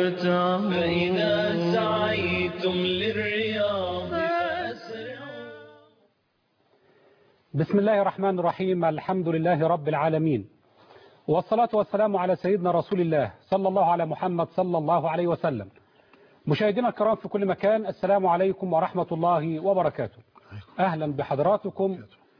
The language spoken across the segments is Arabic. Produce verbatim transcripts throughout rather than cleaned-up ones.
فارتعوا فإذا سعيتم للرياض فأسرعوا. بسم الله الرحمن الرحيم. الحمد لله رب العالمين، والصلاة والسلام على سيدنا رسول الله صلى الله على محمد صلى الله عليه وسلم. مشاهدينا الكرام في كل مكان، السلام عليكم ورحمة الله وبركاته. أهلا بحضراتكم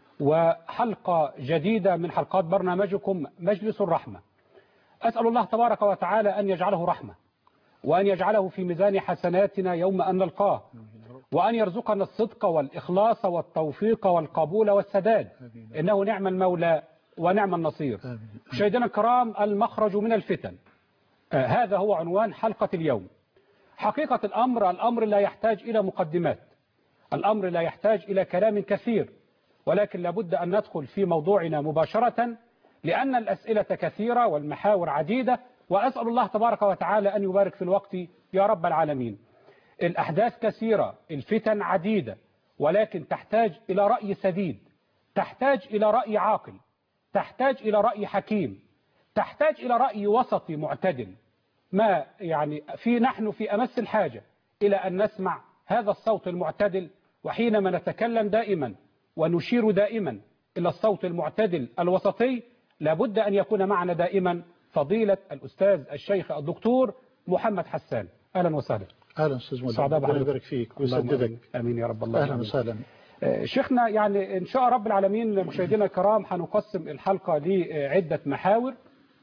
وحلقة جديدة من حلقات برنامجكم مجلس الرحمة. أسأل الله تبارك وتعالى أن يجعله رحمة، وأن يجعله في ميزان حسناتنا يوم أن نلقاه، وأن يرزقنا الصدق والإخلاص والتوفيق والقبول والسداد، إنه نعم المولى ونعم النصير. مشاهدينا الكرام، المخرج من الفتن، آه هذا هو عنوان حلقة اليوم. حقيقة الأمر، الأمر لا يحتاج إلى مقدمات، الأمر لا يحتاج إلى كلام كثير، ولكن لابد أن ندخل في موضوعنا مباشرة، لأن الأسئلة كثيرة والمحاور عديدة، وأسأل الله تبارك وتعالى أن يبارك في الوقت يا رب العالمين. الأحداث كثيرة، الفتن عديدة، ولكن تحتاج إلى رأي سديد، تحتاج إلى رأي عاقل، تحتاج إلى رأي حكيم، تحتاج إلى رأي وسطي معتدل. ما يعني في نحن في أمس الحاجة إلى أن نسمع هذا الصوت المعتدل، وحينما نتكلم دائما ونشير دائما إلى الصوت المعتدل الوسطي، لابد أن يكون معنا دائما فضيلة الأستاذ الشيخ الدكتور محمد حسان. أهلا وسهلا. اهلا استاذ مدحت، ربنا يبارك فيك ويسددك. امين يا رب. الله اهلا وسهلا. شيخنا، يعني ان شاء رب العالمين مشاهدينا الكرام هنقسم الحلقه لعده محاور.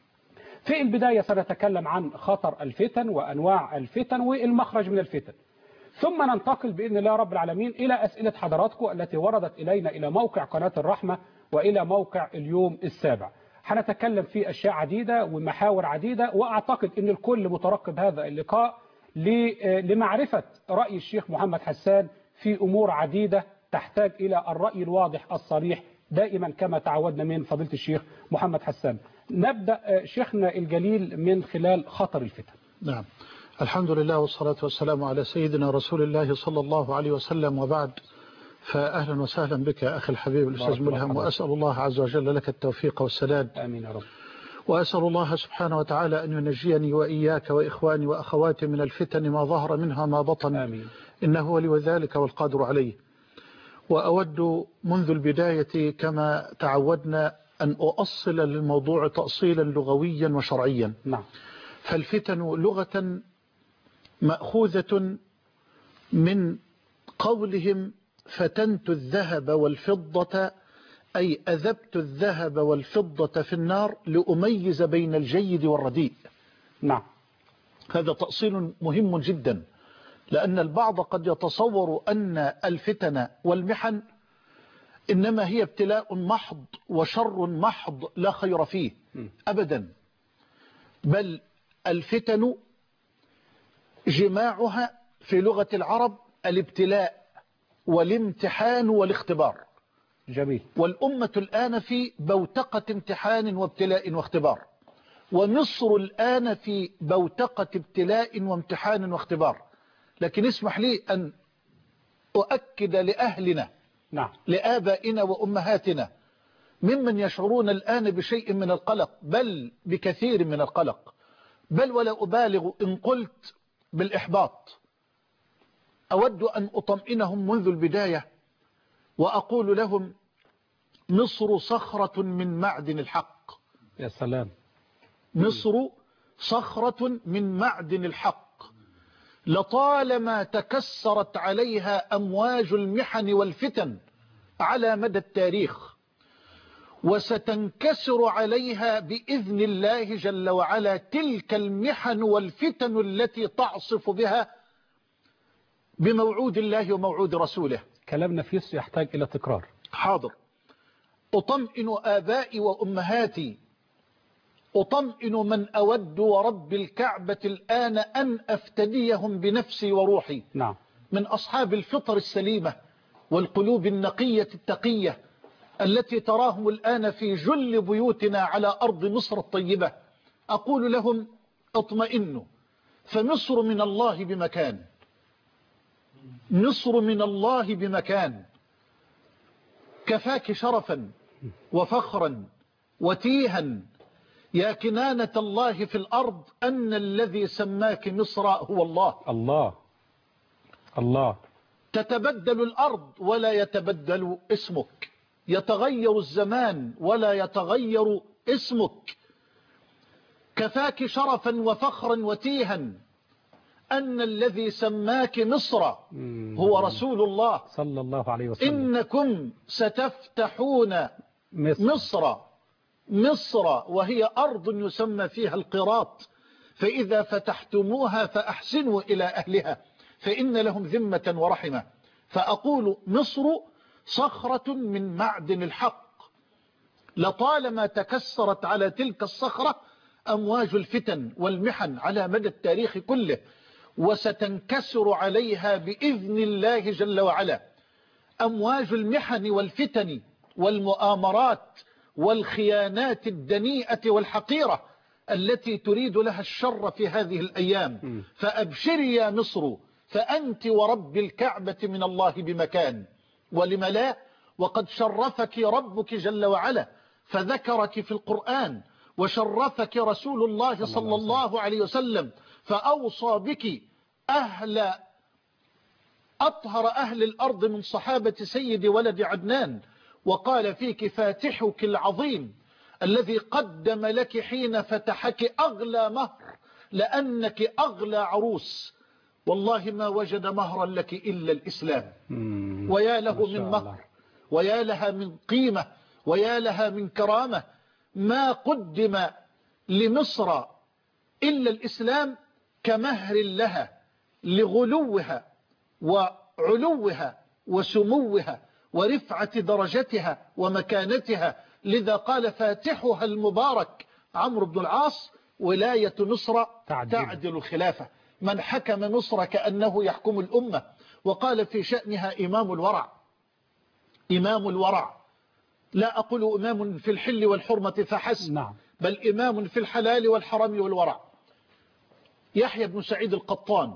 في البدايه سنتكلم عن خطر الفتن وانواع الفتن والمخرج من الفتن، ثم ننتقل باذن الله رب العالمين الى اسئله حضراتكم التي وردت الينا الى موقع قناه الرحمه والى موقع اليوم السابع. هنتكلم في اشياء عديده ومحاور عديده، واعتقد ان الكل مترقب هذا اللقاء لمعرفة رأي الشيخ محمد حسان في أمور عديدة تحتاج إلى الرأي الواضح الصريح دائما كما تعودنا من فضيلة الشيخ محمد حسان. نبدأ شيخنا الجليل من خلال خطر الفتن. نعم، الحمد لله والصلاة والسلام على سيدنا رسول الله صلى الله عليه وسلم، وبعد، فأهلا وسهلا بك أخي الحبيب الأستاذ ملهم، وأسأل الله عز وجل لك التوفيق والسداد. آمين يا رب. وأسأل الله سبحانه وتعالى أن ينجيني وإياك وإخواني وأخواتي من الفتن ما ظهر منها ما بطن. آمين. إنه ولي ذلك والقادر عليه. وأود منذ البداية كما تعودنا أن أؤصل للموضوع تأصيلا لغويا وشرعيا. نعم. فالفتن لغة مأخوذة من قولهم فتنت الذهب والفضة، أي أذبت الذهب والفضة في النار لأميز بين الجيد والرديء. نعم. هذا تأصيل مهم جدا، لأن البعض قد يتصور أن الفتن والمحن إنما هي ابتلاء محض وشر محض لا خير فيه أبدا، بل الفتن جماعها في لغة العرب الابتلاء والامتحان والاختبار. جميل. والأمة الآن في بوتقة امتحان وابتلاء واختبار، ومصر الآن في بوتقة ابتلاء وامتحان واختبار. لكن اسمح لي أن أؤكد لأهلنا، نعم، لآبائنا وأمهاتنا ممن يشعرون الآن بشيء من القلق، بل بكثير من القلق، بل ولا أبالغ إن قلت بالإحباط، أود أن أطمئنهم منذ البداية وأقول لهم: مصر صخرة من معدن الحق. يا سلام. مصر صخرة من معدن الحق، لطالما تكسرت عليها أمواج المحن والفتن على مدى التاريخ، وستنكسر عليها بإذن الله جل وعلا تلك المحن والفتن التي تعصف بها بموعود الله وموعود رسوله. كلام نفيس يحتاج إلى تكرار. حاضر. أطمئن آبائي وأمهاتي، أطمئن من أود ورب الكعبة الآن أن أفتديهم بنفسي وروحي. نعم. من أصحاب الفطر السليمة والقلوب النقية التقية التي تراهم الآن في جل بيوتنا على أرض مصر الطيبة، أقول لهم: اطمئنوا، فمصر من الله بمكان، مصر من الله بمكان. كفاك شرفا وفخرا وتيها يا كنانة الله في الأرض أن الذي سماك مصر هو الله. الله الله. تتبدل الأرض ولا يتبدل اسمك، يتغير الزمان ولا يتغير اسمك. كفاك شرفا وفخرا وتيها أن الذي سماك مصر هو رسول الله صلى الله عليه وسلم. إنكم ستفتحون مصر, مصر مصر وهي أرض يسمى فيها القراط، فإذا فتحتموها فأحسنوا إلى أهلها فإن لهم ذمة ورحمة. فأقول مصر صخرة من معدن الحق، لطالما تكسرت على تلك الصخرة أمواج الفتن والمحن على مدى التاريخ كله، وستنكسر عليها بإذن الله جل وعلا أمواج المحن والفتن والمؤامرات والخيانات الدنيئة والحقيرة التي تريد لها الشر في هذه الأيام. فأبشري يا مصر فأنت ورب الكعبة من الله بمكان. ولم لا؟ وقد شرفك ربك جل وعلا فذكرك في القرآن، وشرفك رسول الله صلى الله عليه وسلم فأوصى بك أهل أطهر أهل الأرض من صحابة سيد ولد عدنان، وقال فيك فاتحك العظيم الذي قدم لك حين فتحك أغلى مهر لأنك أغلى عروس، والله ما وجد مهرا لك إلا الإسلام. ويا له من مهر ويا لها من قيمة ويا لها من كرامة. ما قدم لمصر إلا الإسلام كمهر لها لغلوها وعلوها وسموها ورفعة درجتها ومكانتها. لذا قال فاتحها المبارك عمرو بن العاص ولاية مصر تعدل, تعدل الخلافة. من حكم مصر كأنه يحكم الأمة. وقال في شأنها إمام الورع. إمام الورع لا أقول إمام في الحل والحرمة فحسب، نعم. بل إمام في الحلال والحرم والورع. يحيى بن سعيد القطان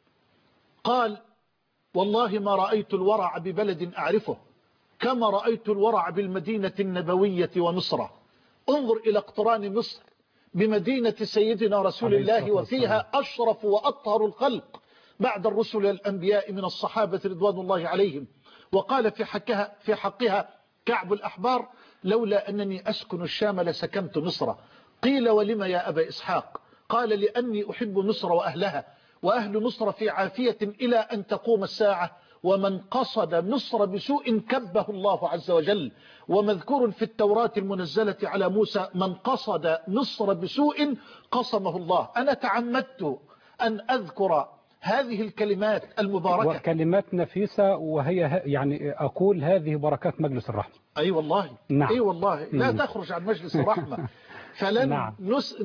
قال والله ما رأيت الورع ببلد أعرفه كما رأيت الورع بالمدينة النبوية ومصر. انظر إلى اقتران مصر بمدينة سيدنا رسول الله وفيها أشرف وأطهر الخلق بعد الرسل الأنبياء من الصحابة رضوان الله عليهم. وقال في حقها, في حقها كعب الأحبار لولا أنني أسكن الشام لسكنت مصر. قيل ولم يا أبا إسحاق؟ قال لأني أحب مصر وأهلها، وأهل مصر في عافية إلى أن تقوم الساعة، ومن قصد مصر بسوء كبه الله عز وجل. ومذكور في التوراة المنزلة على موسى من قصد مصر بسوء قصمه الله. أنا تعمدت أن أذكر هذه الكلمات المباركة، وكلمات نفيسة، وهي يعني أقول هذه بركات مجلس الرحمة. أي أيوة والله نعم. أي أيوة والله لا مم. تخرج عن مجلس الرحمة فلن نعم.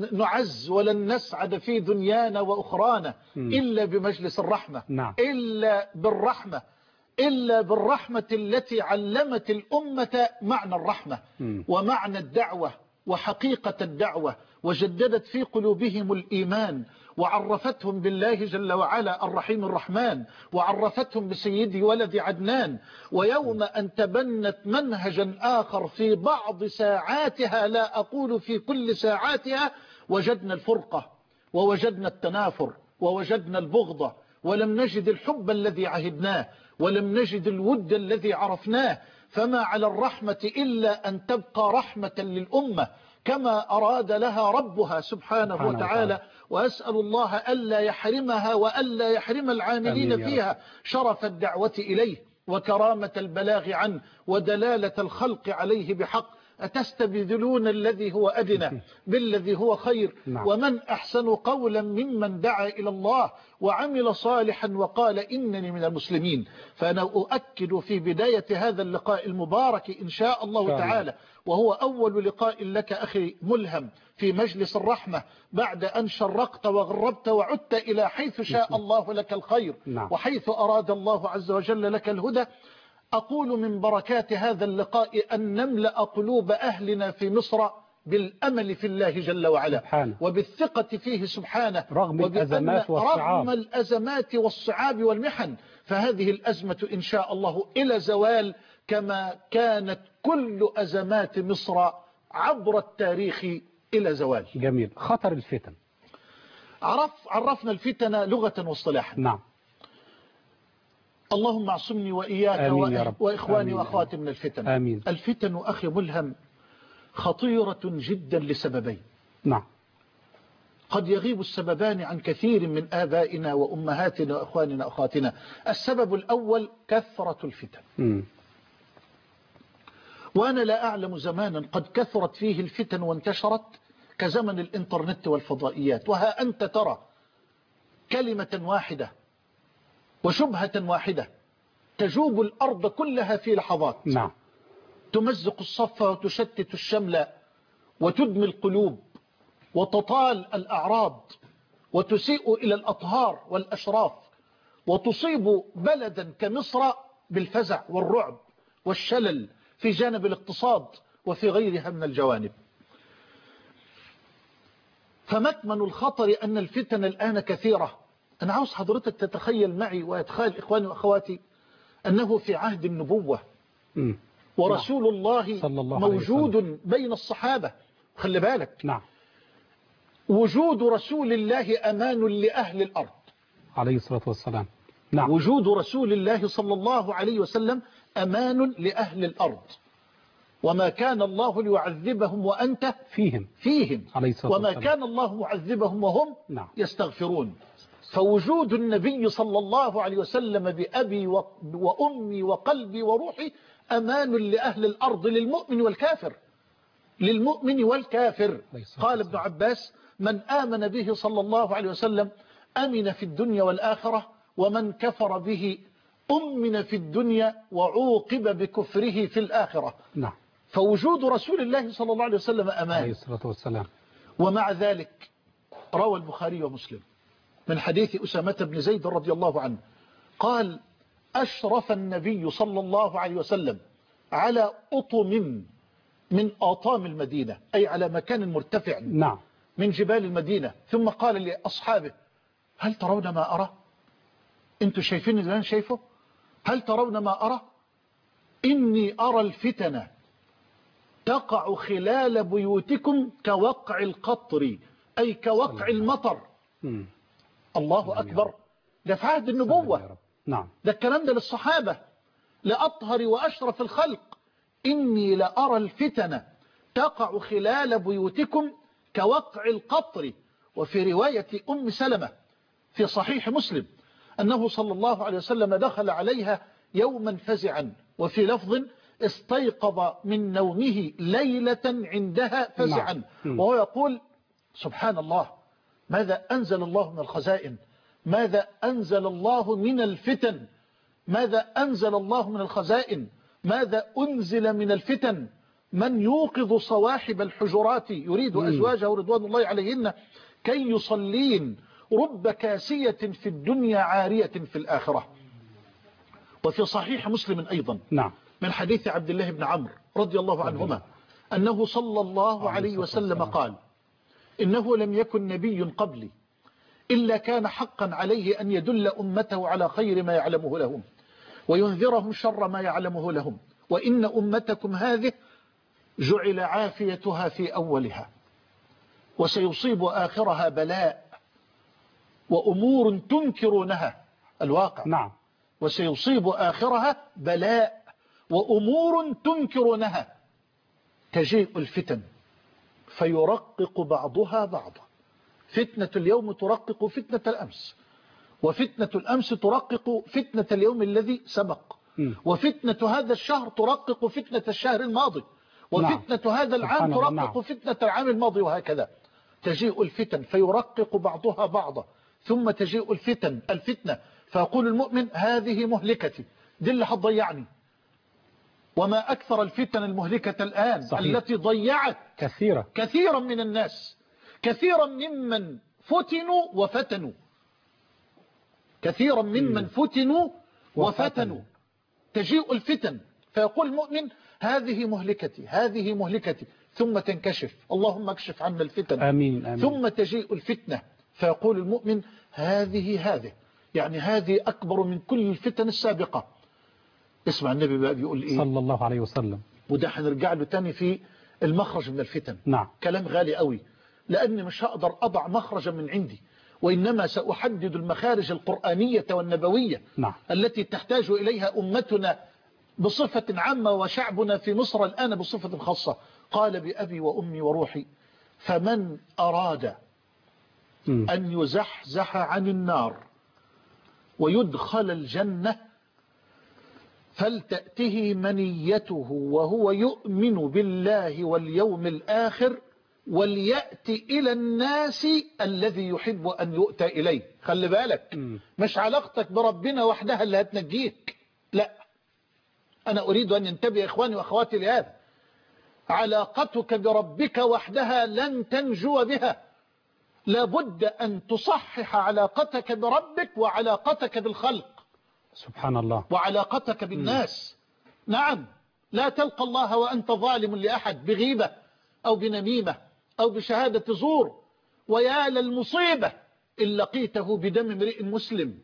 نعز ولن نسعد في دنيانا وأخرانا مم. إلا بمجلس الرحمة نعم. إلا بالرحمة إلا بالرحمة التي علمت الأمة معنى الرحمة مم. ومعنى الدعوة وحقيقة الدعوة، وجددت في قلوبهم الإيمان، وعرفتهم بالله جل وعلا الرحيم الرحمن، وعرفتهم بسيد ولد عدنان. ويوم أن تبنت منهجا آخر في بعض ساعاتها لا أقول في كل ساعاتها، وجدنا الفرقة ووجدنا التنافر ووجدنا البغضة، ولم نجد الحب الذي عهدناه، ولم نجد الود الذي عرفناه. فما على الرحمة إلا أن تبقى رحمة للأمة كما أراد لها ربها سبحانه وتعالى, وتعالى. وأسأل الله ألا يحرمها وألا يحرم العاملين فيها شرف الدعوة إليه وكرامة البلاغ عنه ودلالة الخلق عليه بحق. أتستبدلون الذي هو أدنى بالذي هو خير نعم. ومن أحسن قولا ممن دعا إلى الله وعمل صالحا وقال إنني من المسلمين. فأنا أؤكد في بداية هذا اللقاء المبارك إن شاء الله فعلا. تعالى، وهو أول لقاء لك أخي ملهم في مجلس الرحمة بعد أن شرقت وغربت وعدت إلى حيث شاء الله لك الخير نعم. وحيث أراد الله عز وجل لك الهدى. أقول من بركات هذا اللقاء أن نملأ قلوب أهلنا في مصر بالأمل في الله جل وعلا سبحانه. وبالثقة فيه سبحانه رغم الأزمات والصعاب رغم الأزمات والصعاب والمحن. فهذه الأزمة إن شاء الله إلى زوال كما كانت كل أزمات مصر عبر التاريخ إلى زوال. جميل. خطر الفتن. عرف عرفنا الفتن لغة واصطلاحا. نعم. اللهم اعصمني وإياك آمين يا رب. وإخواني آمين. وأخواتي من الفتن. آمين. الفتن أخي ملهم خطيرة جدا لسببين. نعم. قد يغيب السببان عن كثير من آبائنا وأمهاتنا وأخواننا وأخواتنا. السبب الأول كثرة الفتن. م. وأنا لا أعلم زمانا قد كثرت فيه الفتن وانتشرت كزمن الإنترنت والفضائيات. وها أنت ترى كلمة واحدة وشبهة واحدة تجوب الأرض كلها في لحظات. نعم. تمزق الصف وتشتت الشمل وتدمي القلوب وتطال الأعراض وتسيء إلى الأطهار والأشراف وتصيب بلدا كمصر بالفزع والرعب والشلل في جانب الاقتصاد وفي غيرها من الجوانب. فمكمن الخطر أن الفتن الآن كثيرة. أنا عاوز حضرتك تتخيل معي ويتخيل إخواني وأخواتي أنه في عهد النبوة م. ورسول الله صلى الله موجود بين الصحابة. خلي بالك. نعم. وجود رسول الله أمان لأهل الأرض عليه الصلاة والسلام. نعم. وجود رسول الله صلى الله عليه وسلم أمان لأهل الأرض. وما كان الله ليعذبهم وأنت فيهم فيهم عليه الصلاة وما والسلام. كان الله معذبهم وهم نعم. يستغفرون. فوجود النبي صلى الله عليه وسلم بأبي وأمي وقلبي وروحي أمان لأهل الأرض للمؤمن والكافر. للمؤمن والكافر. قال ابن عباس من آمن به صلى الله عليه وسلم أمن في الدنيا والآخرة ومن كفر به أمن في الدنيا وعوقب بكفره في الآخرة. نعم. فوجود رسول الله صلى الله عليه وسلم أمان. عليه الصلاة والسلام. ومع ذلك روى البخاري ومسلم من حديث أسامة بن زيد رضي الله عنه قال أشرف النبي صلى الله عليه وسلم على أطم من أطام المدينة أي على مكان مرتفع. نعم. من جبال المدينة ثم قال لأصحابه هل ترون ما أرى؟ أنتوا شايفين اللي أنا شايفه؟ هل ترون ما أرى؟ إني أرى الفتن تقع خلال بيوتكم كوقع القطر أي كوقع المطر. م. الله أكبر. ده في عهد النبوة. نعم. ده الكلام ده للصحابة لأطهر وأشرف الخلق. إني لأرى الفتن تقع خلال بيوتكم كوقع القطر. وفي رواية أم سلمة في صحيح مسلم أنه صلى الله عليه وسلم دخل عليها يوما فزعا وفي لفظ استيقظ من نومه ليلة عندها فزعا. وهو يقول سبحان الله ماذا أنزل الله من الخزائن، ماذا أنزل الله من الفتن، ماذا أنزل الله من الخزائن، ماذا أنزل من الفتن. من يوقظ صواحب الحجرات يريد أزواجه رضوان الله عليهن كي يصلين رب كاسية في الدنيا عارية في الآخرة. وفي صحيح مسلم أيضا نعم. من حديث عبد الله بن عمرو رضي الله عنهما أنه صلى الله عليه وسلم قال إنه لم يكن نبي قبلي إلا كان حقا عليه أن يدل أمته على خير ما يعلمه لهم وينذرهم شر ما يعلمه لهم. وإن أمتكم هذه جعل عافيتها في أولها وسيصيب آخرها بلاء وأمور تنكرونها الواقع. نعم. وسيصيب آخرها بلاء وأمور تنكرونها. تجيء الفتن فيرقق بعضها بعضا. فتنة اليوم ترقق فتنة الأمس وفتنة الأمس ترقق فتنة اليوم الذي سبق وفتنة هذا الشهر ترقق فتنة الشهر الماضي وفتنة هذا العام ترقق فتنة العام الماضي وهكذا. تجيء الفتن فيرقق بعضها بعضا ثم تجيء الفتن الفتنة فيقول المؤمن هذه مهلكتي دي اللي هتضيعني. وما أكثر الفتن المهلكة الآن صحيح. التي ضيعت كثيرا كثيرا من الناس كثيرا ممن فتنوا وفتنوا كثيرا ممن فتنوا وفتنوا. تجيء الفتن فيقول المؤمن هذه مهلكتي هذه مهلكتي ثم تنكشف اللهم اكشف عنا الفتن آمين آمين. ثم تجيء الفتنة فيقول المؤمن هذه هذه يعني هذه أكبر من كل الفتن السابقة. اسمع النبي بقى بيقول إيه صلى الله عليه وسلم. وده هنرجع له تاني في المخرج من الفتن. نعم. كلام غالي قوي، لأني مش هقدر أضع مخرجا من عندي، وإنما سأحدد المخارج القرآنية والنبوية نعم. التي تحتاج إليها أمتنا بصفة عامة وشعبنا في مصر الآن بصفة خاصة. قال بأبي وأمي وروحي: فمن أراد م. أن يزحزح عن النار ويدخل الجنة فلتأته منيته وهو يؤمن بالله واليوم الآخر وليأتي إلى الناس الذي يحب أن يؤتى إليه. خلي بالك، م. مش علاقتك بربنا وحدها اللي هتنجيك، لا، أنا أريد أن ينتبه إخواني وأخواتي لهذا. علاقتك بربك وحدها لن تنجو بها، لابد أن تصحح علاقتك بربك وعلاقتك بالخلق سبحان الله، وعلاقتك بالناس. م. نعم، لا تلقى الله وأنت ظالم لأحد بغيبة أو بنميمة أو بشهادة زور، ويا للمصيبة إن لقيته بدم امرئ مسلم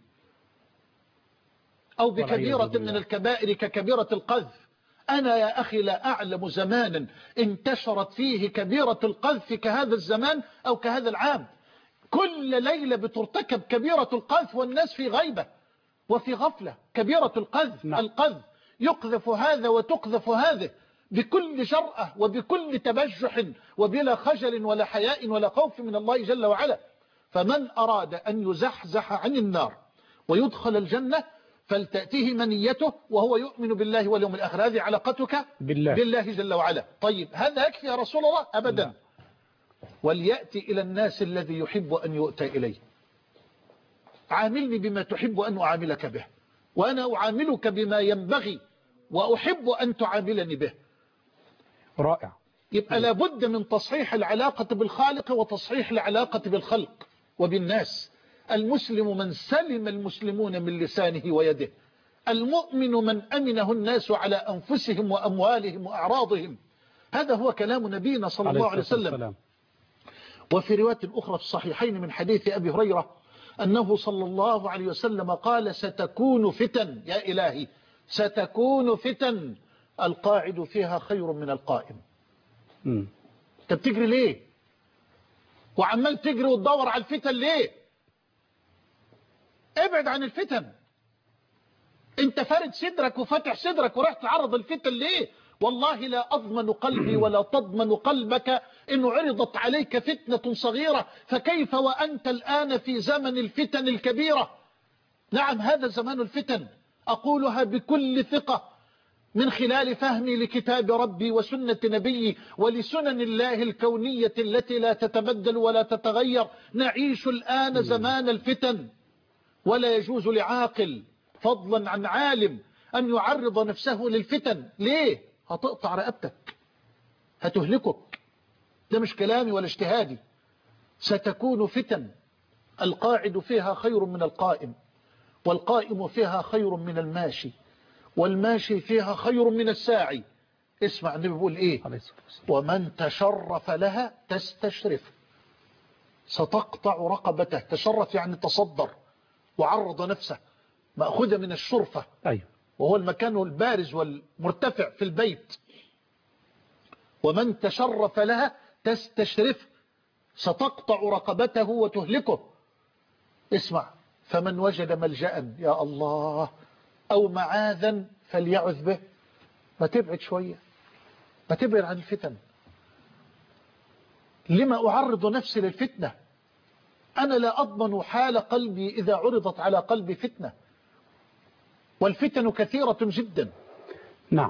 أو بكبيرة من الكبائر ككبيرة القذف. أنا يا أخي لا أعلم زمانا انتشرت فيه كبيرة القذف كهذا الزمان أو كهذا العام. كل ليلة بترتكب كبيرة القذف والناس في غيبة وفي غفلة. كبيرة القذف، نعم. القذف يقذف هذا وتقذف هذه بكل جرأة وبكل تبجح وبلا خجل ولا حياء ولا خوف من الله جل وعلا. فمن أراد أن يزحزح عن النار ويدخل الجنة فلتأتيه منيته وهو يؤمن بالله واليوم الآخر. هذه علاقتك بالله, بالله جل وعلا. طيب هذا يكفي يا رسول الله؟ أبدا. لا. وليأتي إلى الناس الذي يحب أن يؤتى إليه. عاملني بما تحب أن أعاملك به، وأنا أعاملك بما ينبغي وأحب أن تعاملني به. رائع. يبقى لابد من تصحيح العلاقة بالخالق وتصحيح العلاقة بالخلق وبالناس. المسلم من سلم المسلمون من لسانه ويده، المؤمن من أمنه الناس على أنفسهم وأموالهم وأعراضهم. هذا هو كلام نبينا صلى الله عليه وسلم. وفي رواية أخرى في الصحيحين من حديث أبي هريرة أنه صلى الله عليه وسلم قال: ستكون فتن، يا إلهي ستكون فتن القاعد فيها خير من القائم. م. انت بتجري ليه؟ وعمال تجري وتدور على الفتن ليه؟ ابعد عن الفتن. انت فارد صدرك وفتح صدرك وراح تعرض الفتن ليه؟ والله لا أضمن قلبي ولا تضمن قلبك إن عرضت عليك فتنة صغيرة، فكيف وأنت الآن في زمن الفتن الكبيرة. نعم، هذا زمان الفتن، أقولها بكل ثقة من خلال فهمي لكتاب ربي وسنة نبيي ولسنن الله الكونية التي لا تتبدل ولا تتغير. نعيش الآن زمان الفتن، ولا يجوز لعاقل فضلا عن عالم أن يعرض نفسه للفتن. ليه؟ هتقطع رقبتك، هتهلكك. ده مش كلامي ولا اجتهادي. ستكون فتن القاعد فيها خير من القائم، والقائم فيها خير من الماشي، والماشي فيها خير من الساعي. اسمع النبي بيقول ايه: ومن تشرف لها تستشرف. ستقطع رقبته. تشرف يعني تصدر وعرض نفسه، مأخوذة من الشرفة. أيوه. وهو المكان البارز والمرتفع في البيت. ومن تشرف لها تستشرف. ستقطع رقبته وتهلكه. اسمع: فمن وجد ملجأ، يا الله، أو معاذا فليعذ به. ما تبعد شوية، ما تبعد عن الفتن. لما أعرض نفسي للفتنة؟ أنا لا أضمن حال قلبي إذا عرضت على قلبي فتنة، والفتن كثيرة جدا. نعم.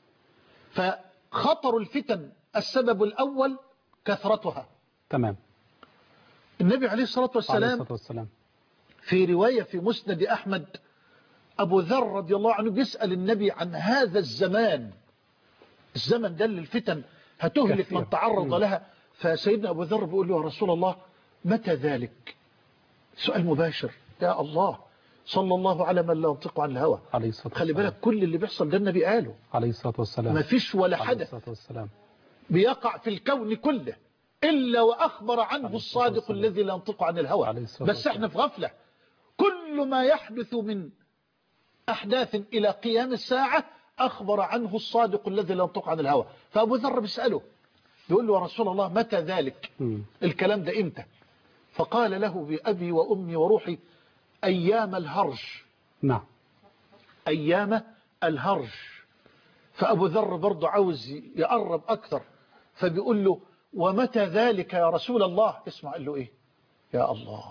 فخطر الفتن السبب الأول كثرتها. تمام. النبي عليه الصلاة والسلام, عليه الصلاة والسلام في رواية في مسند أحمد، أبو ذر رضي الله عنه بيسأل النبي عن هذا الزمان. الزمن ده للفتن هتهلك كثير من تعرض م. لها. فسيدنا أبو ذر بيقول له: يا رسول الله متى ذلك؟ سؤال مباشر. يا الله، صلى الله على من لا ينطق عن الهوى. عليه الصلاة والسلام. خلي بالك، كل اللي بيحصل ده النبي قاله عليه الصلاة والسلام. ما فيش ولا حدث بيقع في الكون كله إلا وأخبر عنه الصادق الذي لا ينطق عن الهوى. بس احنا في غفلة. كل ما يحدث من أحداث إلى قيام الساعة أخبر عنه الصادق الذي لا ينطق عن الهوى. فأبو ذر بيسأله: بيقول له يا رسول الله متى ذلك؟ م. الكلام ده إمتى؟ فقال له بأبي وأمي وروحي أيام الهرج. نعم. أيام الهرج. فأبو ذر برضه عاوز يقرب أكثر، فبيقول له ومتى ذلك يا رسول الله؟ اسمع قال له إيه؟ يا الله.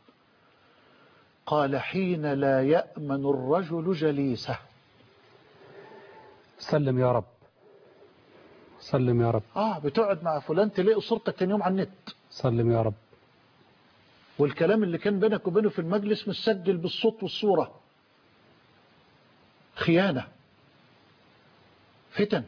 قال حين لا يأمن الرجل جليسه. سلم يا رب، سلم يا رب. آه بتقعد مع فلان تلاقي صورتك تاني يوم على النت. سلم يا رب. والكلام اللي كان بينك وبينه في المجلس مسجل بالصوت والصورة. خيانة، فتن،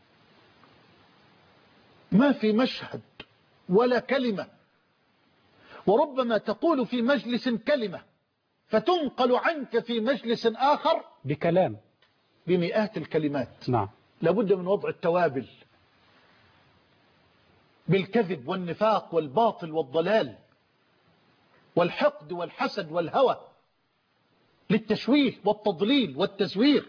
ما في مشهد ولا كلمة، وربما تقول في مجلس كلمة فتنقل عنك في مجلس آخر بكلام بمئات الكلمات. نعم. لابد من وضع التوابل بالكذب والنفاق والباطل والضلال والحقد والحسد والهوى للتشويه والتضليل والتزوير.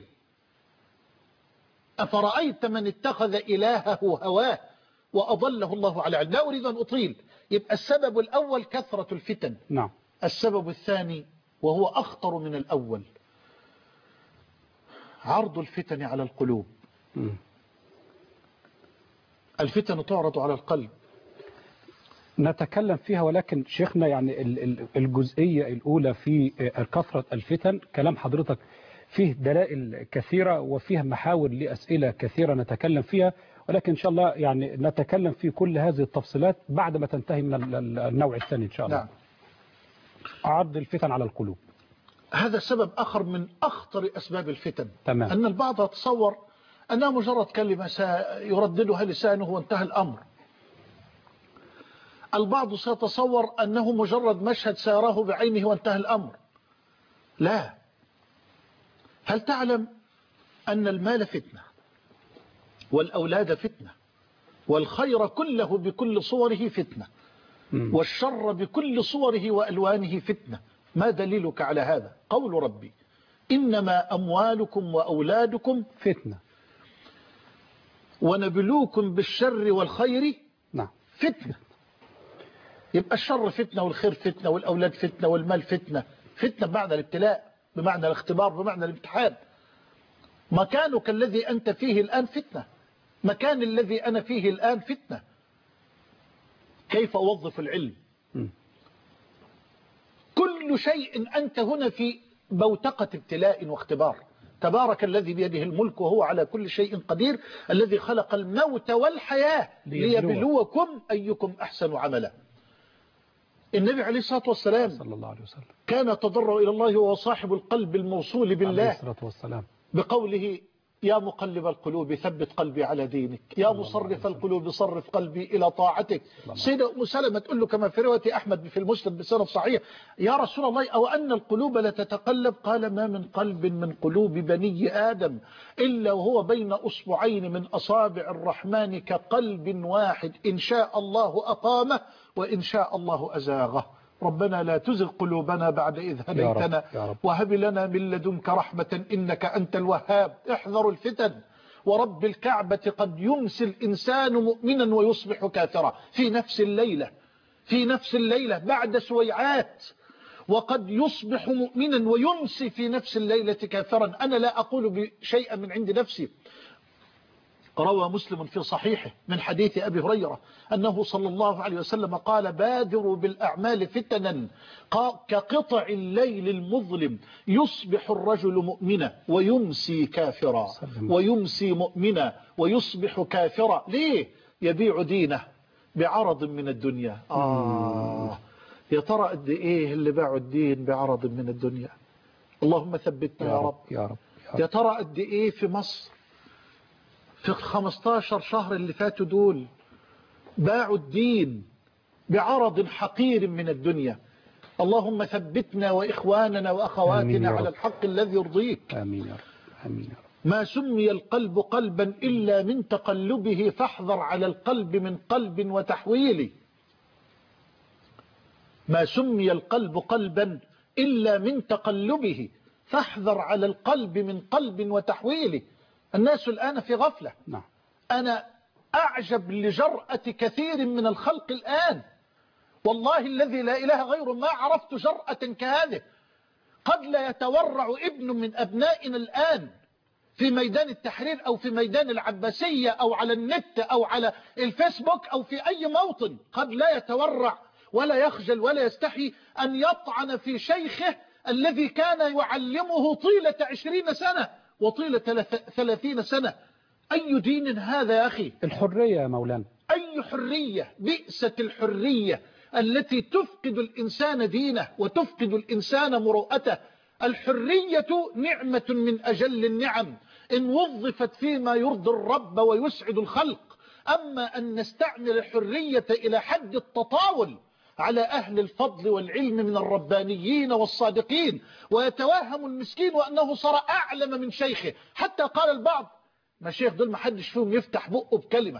أفرأيت من اتخذ إلهه هواه وأضله الله على علم. لا أريد أن أطيل. يبقى السبب الأول كثرة الفتن. نعم. السبب الثاني وهو أخطر من الأول عرض الفتن على القلوب. م. الفتن تعرض على القلب. نتكلم فيها، ولكن شيخنا يعني الجزئية الأولى في كثرة الفتن كلام حضرتك فيه دلائل كثيرة وفيها محاور لأسئلة كثيرة نتكلم فيها، ولكن إن شاء الله يعني نتكلم في كل هذه التفصيلات بعد ما تنتهي من النوع الثاني إن شاء الله. نعم. عرض الفتن على القلوب هذا سبب آخر من أخطر أسباب الفتن. تمام. أن البعض يتصور أنها مجرد كلمة يرددها لسانه وانتهى الأمر. البعض سيتصور أنه مجرد مشهد سيراه بعينه وانتهى الأمر. لا. هل تعلم أن المال فتنة والأولاد فتنة والخير كله بكل صوره فتنة م. والشر بكل صوره وألوانه فتنة؟ ما دليلك على هذا؟ قول ربي إنما أموالكم وأولادكم فتنة ونبلوكم بالشر والخير نعم فتنة. يبقى الشر فتنة والخير فتنة والأولاد فتنة والمال فتنة. فتنة بمعنى الابتلاء، بمعنى الاختبار، بمعنى الامتحان. مكانك الذي أنت فيه الآن فتنة، مكان الذي أنا فيه الآن فتنة. كيف أوظف العلم؟ م. كل شيء أنت هنا في بوتقة ابتلاء واختبار. تبارك الذي بيده الملك وهو على كل شيء قدير، الذي خلق الموت والحياة ليبلوكم أيكم أحسن عملا. النبي عليه الصلاة والسلام صلى الله عليه وسلم كان يتضرع إلى الله وهو صاحب القلب الموصول بالله عليه الصلاة والسلام بقوله يا مقلب القلوب ثبت قلبي على دينك، يا مصرف القلوب صرف قلبي إلى طاعتك. سيدة أم سلمة تقول له كما في رواية أحمد في المسند بسند صحيح يا رسول الله أو أن القلوب لتتقلب؟ قال ما من قلب من قلوب بني آدم إلا وهو بين أصبعين من أصابع الرحمن كقلب واحد إن شاء الله أقامه وإن شاء الله أزاغه. ربنا لا تزغ قلوبنا بعد إذ هديتنا وهب لنا من لدنك رحمة إنك أنت الوهاب. احذروا الفتن. ورب الكعبة قد يمسي الإنسان مؤمنا ويصبح كافرا في نفس الليلة، في نفس الليلة بعد سويعات، وقد يصبح مؤمنا ويمسي في نفس الليلة كافرا. أنا لا أقول بشيئا من عند نفسي. روى مسلم في صحيحه من حديث أبي هريرة أنه صلى الله عليه وسلم قال بادروا بالأعمال فتنا كقطع الليل المظلم يصبح الرجل مؤمنا ويمسي كافرا ويمسي مؤمنا ويصبح كافرا. ليه؟ يبيع دينه بعرض من الدنيا. آه يا ترى قد إيه اللي باعوا الدين بعرض من الدنيا؟ اللهم ثبتنا يا رب يا رب. يا ترى قد إيه في مصر في الخمستاشر شهر اللي فاتوا دول باعوا الدين بعرض حقير من الدنيا. اللهم ثبتنا وإخواننا وأخواتنا على الحق الذي يرضيك. آمين يا رب. آمين يا رب. ما سمي القلب قلبا إلا من تقلبه فاحذر على القلب من قلب وتحويله. ما سمي القلب قلبا إلا من تقلبه فاحذر على القلب من قلب وتحويله. الناس الآن في غفلة. نعم. أنا أعجب لجرأة كثير من الخلق الآن، والله الذي لا إله غيره ما عرفت جرأة كهذه. قد لا يتورع ابن من أبنائنا الآن في ميدان التحرير أو في ميدان العباسية أو على النت أو على الفيسبوك أو في أي موطن، قد لا يتورع ولا يخجل ولا يستحي أن يطعن في شيخه الذي كان يعلمه طيلة عشرين سنة وطيلة ثلاثين سنة. أي دين هذا يا أخي؟ الحرية يا مولانا، أي حرية؟ بئست الحرية التي تفقد الإنسان دينه وتفقد الإنسان مروءته. الحرية نعمة من أجل النعم إن وظفت فيما يرضي الرب ويسعد الخلق. أما أن نستعمل الحرية إلى حد التطاول على أهل الفضل والعلم من الربانيين والصادقين، ويتوهم المسكين وأنه صار أعلم من شيخه، حتى قال البعض ما شيخ دول ما حدش فيهم يفتح بقه بكلمة،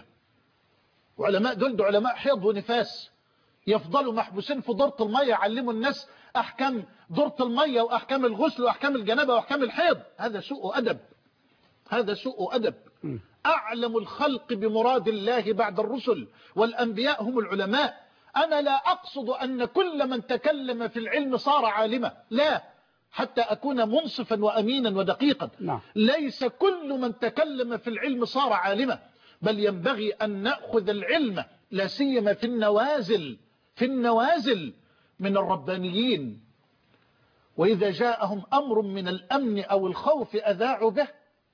وعلماء دول دول علماء حيض ونفاس يفضلوا محبوسين في دورة المية يعلموا الناس أحكام دورة المية وأحكام الغسل وأحكام الجنابة وأحكام الحيض. هذا سوء أدب، هذا سوء أدب. أعلم الخلق بمراد الله بعد الرسل والأنبياء هم العلماء. أنا لا أقصد أن كل من تكلم في العلم صار عالما، لا، حتى أكون منصفا وأمينا ودقيقا. نعم. ليس كل من تكلم في العلم صار عالما، بل ينبغي أن نأخذ العلم لا سيما في النوازل في النوازل من الربانيين. وإذا جاءهم أمر من الأمن أو الخوف أذاعوا به،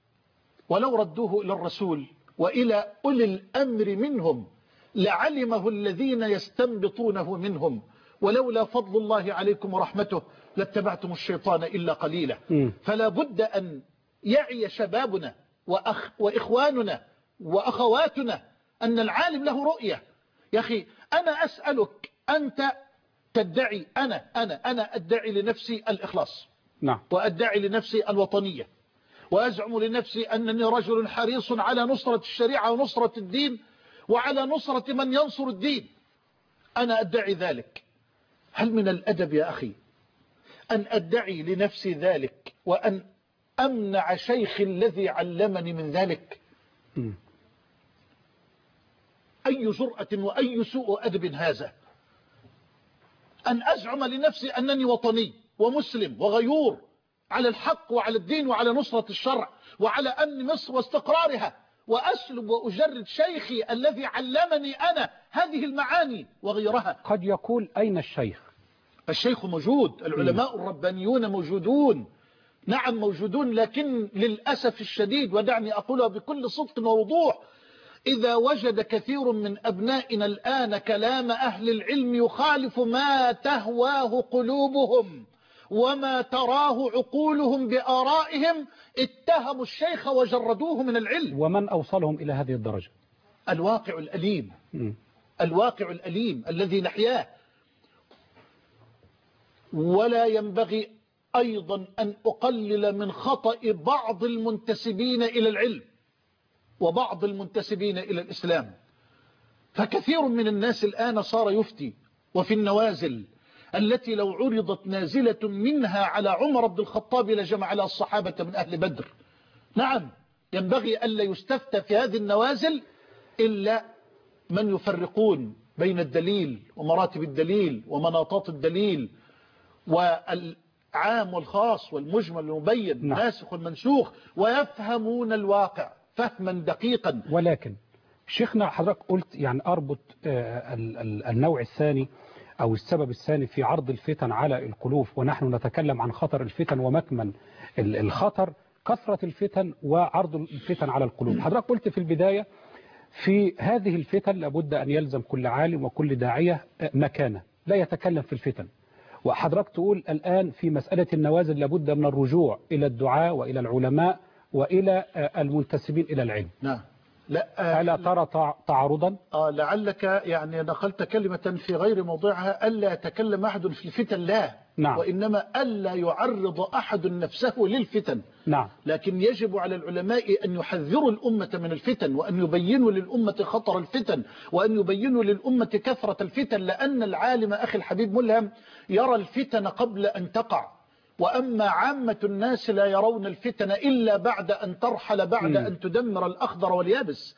ولو ردوه إلى الرسول وإلى أولي الأمر منهم لعلمه الذين يستنبطونه منهم، ولولا فضل الله عليكم ورحمته لاتبعتم الشيطان إلا قليلا. م. فلا بد أن يعي شبابنا وأخ وإخواننا وأخواتنا أن العالم له رؤية. يا أخي أنا أسألك، أنت تدعي، أنا أنا أنا أدعي لنفسي الإخلاص، نعم، وأدعي لنفسي الوطنية، وأزعم لنفسي أنني رجل حريص على نصرة الشريعة ونصرة الدين وعلى نصرة من ينصر الدين. أنا أدعي ذلك. هل من الأدب يا أخي أن أدعي لنفسي ذلك وأن أمنع شيخ الذي علمني من ذلك؟ م. أي جرأة وأي سوء أدب هذا؟ أن أزعم لنفسي أنني وطني ومسلم وغيور على الحق وعلى الدين وعلى نصرة الشرع وعلى أمن مصر واستقرارها، وأسلب وأجرد شيخي الذي علمني أنا هذه المعاني وغيرها. قد يقول أين الشيخ؟ الشيخ موجود، العلماء م. الربانيون موجودون، نعم موجودون، لكن للأسف الشديد، ودعني أقولها بكل صدق ووضوح، إذا وجد كثير من أبنائنا الآن كلام أهل العلم يخالف ما تهواه قلوبهم وما تراه عقولهم بآرائهم، اتهموا الشيخ وجردوه من العلم. ومن أوصلهم إلى هذه الدرجة؟ الواقع الأليم، م. الواقع الأليم الذي نحياه. ولا ينبغي أيضا أن أقلل من خطأ بعض المنتسبين إلى العلم وبعض المنتسبين إلى الإسلام، فكثير من الناس الآن صار يفتي وفي النوازل التي لو عرضت نازلة منها على عمر بن الخطاب لجمع لها الصحابة من أهل بدر. نعم، ينبغي ألا يستفتى في هذه النوازل إلا من يفرقون بين الدليل ومراتب الدليل ومناطات الدليل والعام والخاص والمجمل والمبين، نعم. الناسخ والمنسوخ، ويفهمون الواقع فهما دقيقا. ولكن شيخنا حضرتك قلت يعني أربط النوع الثاني أو السبب الثاني في عرض الفتن على القلوب، ونحن نتكلم عن خطر الفتن ومكمن الخطر كثرة الفتن وعرض الفتن على القلوب. حضرتك قلت في البداية في هذه الفتن لابد أن يلزم كل عالم وكل داعية مكانه لا يتكلم في الفتن، وحضرتك تقول الآن في مسألة النوازل لابد من الرجوع إلى الدعاء وإلى العلماء وإلى المنتسبين إلى العلم. نعم. لا ألا ترى تعارضا؟ آه لعلك يعني نقلت كلمة في غير موضعها، ألا يتكلم أحد في الفتن، لا، نعم. وإنما ألا يعرض أحد نفسه للفتن. نعم. لكن يجب على العلماء أن يحذروا الأمة من الفتن، وأن يبينوا للأمة خطر الفتن، وأن يبينوا للأمة كثرة الفتن، لأن العالم أخي الحبيب ملهم يرى الفتن قبل أن تقع، وأما عامة الناس لا يرون الفتن إلا بعد أن ترحل، بعد م. أن تدمر الأخضر واليابس.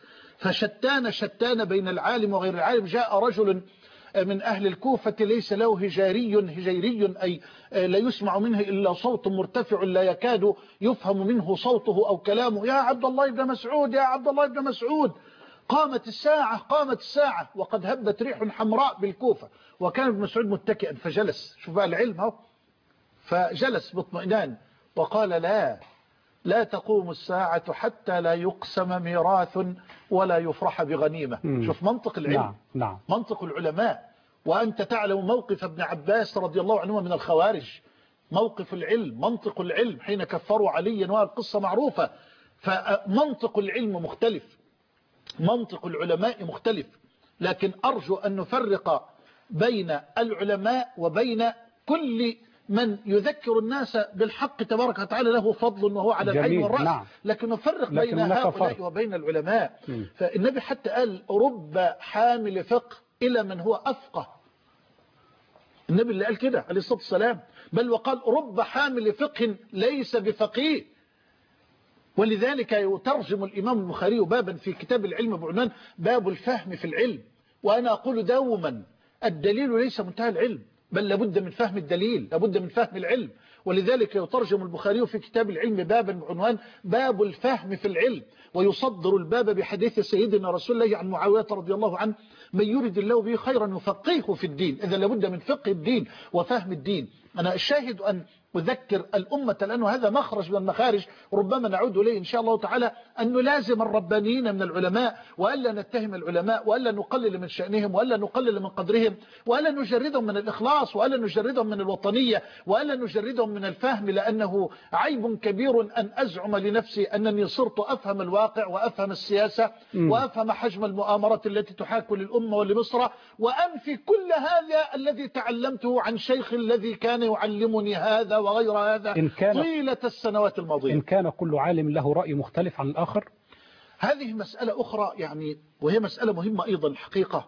فشتان شتان بين العالم وغير العالم. جاء رجل من أهل الكوفة ليس له هجاري هجيري أي لا يسمع منه إلا صوت مرتفع لا يكاد يفهم منه صوته أو كلامه. يا عبد الله بن مسعود، يا عبد الله بن مسعود. قامت الساعة قامت الساعة وقد هبت ريح حمراء بالكوفة، وكان ابن مسعود متكئا فجلس. شوف بقى العلم اهو. فجلس باطمئنان وقال لا لا تقوم الساعة حتى لا يقسم ميراث ولا يفرح بغنيمة. مم. شوف منطق العلم. نعم. نعم. منطق العلماء. وأنت تعلم موقف ابن عباس رضي الله عنهما من الخوارج، موقف العلم، منطق العلم حين كفروا عليا، والقصة معروفة. فمنطق العلم مختلف، منطق العلماء مختلف. لكن أرجو أن نفرق بين العلماء وبين كل من يذكر الناس بالحق تبارك وتعالى له فضل وهو على العين والرأس. نعم. لكن نفرق لكن بين هناك هؤلاء فرق. وبين العلماء. م. فالنبي حتى قال رب حامل فقه إلى من هو أفقه. النبي اللي قال كده عليه الصلاة والسلام. بل وقال رب حامل فقه ليس بفقيه. ولذلك يترجم الإمام البخاري بابا في كتاب العلم بعنوان باب الفهم في العلم. وأنا أقول دوما الدليل ليس منتهى العلم، بل لابد من فهم الدليل، لابد من فهم العلم. ولذلك يترجم البخاري في كتاب العلم بابا بعنوان باب الفهم في العلم، ويصدر الباب بحديث سيدنا رسول الله عن معاوية رضي الله عنه: من يريد الله به خيرا يفقهه في الدين. إذا لابد من فقه الدين وفهم الدين. أنا الشاهد أن أذكر الأمة، لأنه هذا مخرج من المخارج ربما نعود إليه إن شاء الله تعالى، أن نلازم الربانيين من العلماء، وألا نتهم العلماء، وألا نقلل من شأنهم، وألا نقلل من قدرهم، وألا نجردهم من الإخلاص، وألا نجردهم من الوطنية، وألا نجردهم من الفهم. لأنه عيب كبير أن أزعم لنفسي أنني صرت أفهم الواقع وأفهم السياسة م. وأفهم حجم المؤامرة التي تحاك للأمة ولمصر، وأنفي كل هذا الذي تعلمته عن شيخ الذي كان يعلمني هذا وغير هذا إن كان طيلة السنوات الماضية. إن كان كل عالم له رأي مختلف عن الآخر، هذه مسألة أخرى يعني، وهي مسألة مهمة أيضا الحقيقة.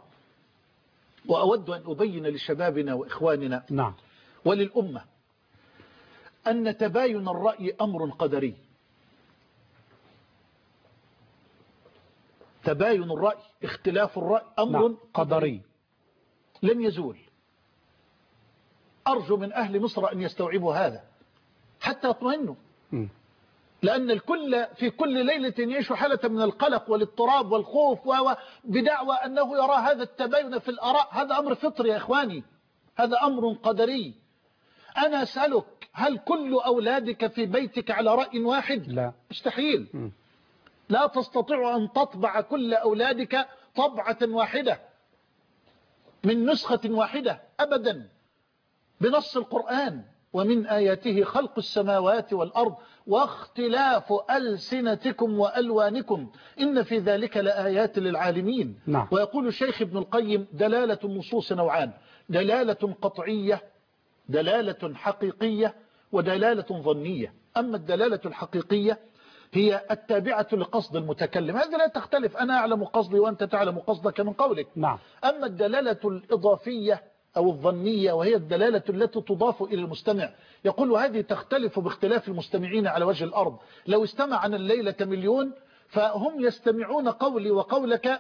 وأود أن أبين لشبابنا وإخواننا نعم. وللأمة أن تباين الرأي أمر قدري. تباين الرأي، اختلاف الرأي أمر نعم. قدري. قدري لن يزول. أرجو من أهل مصر أن يستوعبوا هذا حتى يطمئنوا، لأن الكل في كل ليلة يعيش حالة من القلق والاضطراب والخوف بدعوى أنه يرى هذا التباين في الآراء. هذا أمر فطري يا إخواني، هذا أمر قدري. أنا أسألك: هل كل أولادك في بيتك على رأي واحد؟ لا، مستحيل. م. لا تستطيع أن تطبع كل أولادك طبعة واحدة من نسخة واحدة أبدا. بنص القرآن: ومن آياته خلق السماوات والأرض واختلاف ألسنتكم وألوانكم إن في ذلك لآيات للعالمين. نعم. ويقول الشيخ ابن القيم: دلالة النصوص نوعان: دلالة قطعية، دلالة حقيقية، ودلالة ظنية. أما الدلالة الحقيقية هي التابعة لقصد المتكلم، هذه لا تختلف، أنا أعلم قصدي وأنت تعلم قصدك من قولك. نعم. أما الدلالة الإضافية أو الظنية وهي الدلالة التي تضاف إلى المستمع، يقول هذه تختلف باختلاف المستمعين على وجه الأرض. لو استمعنا الليلة مليون فهم يستمعون قولي وقولك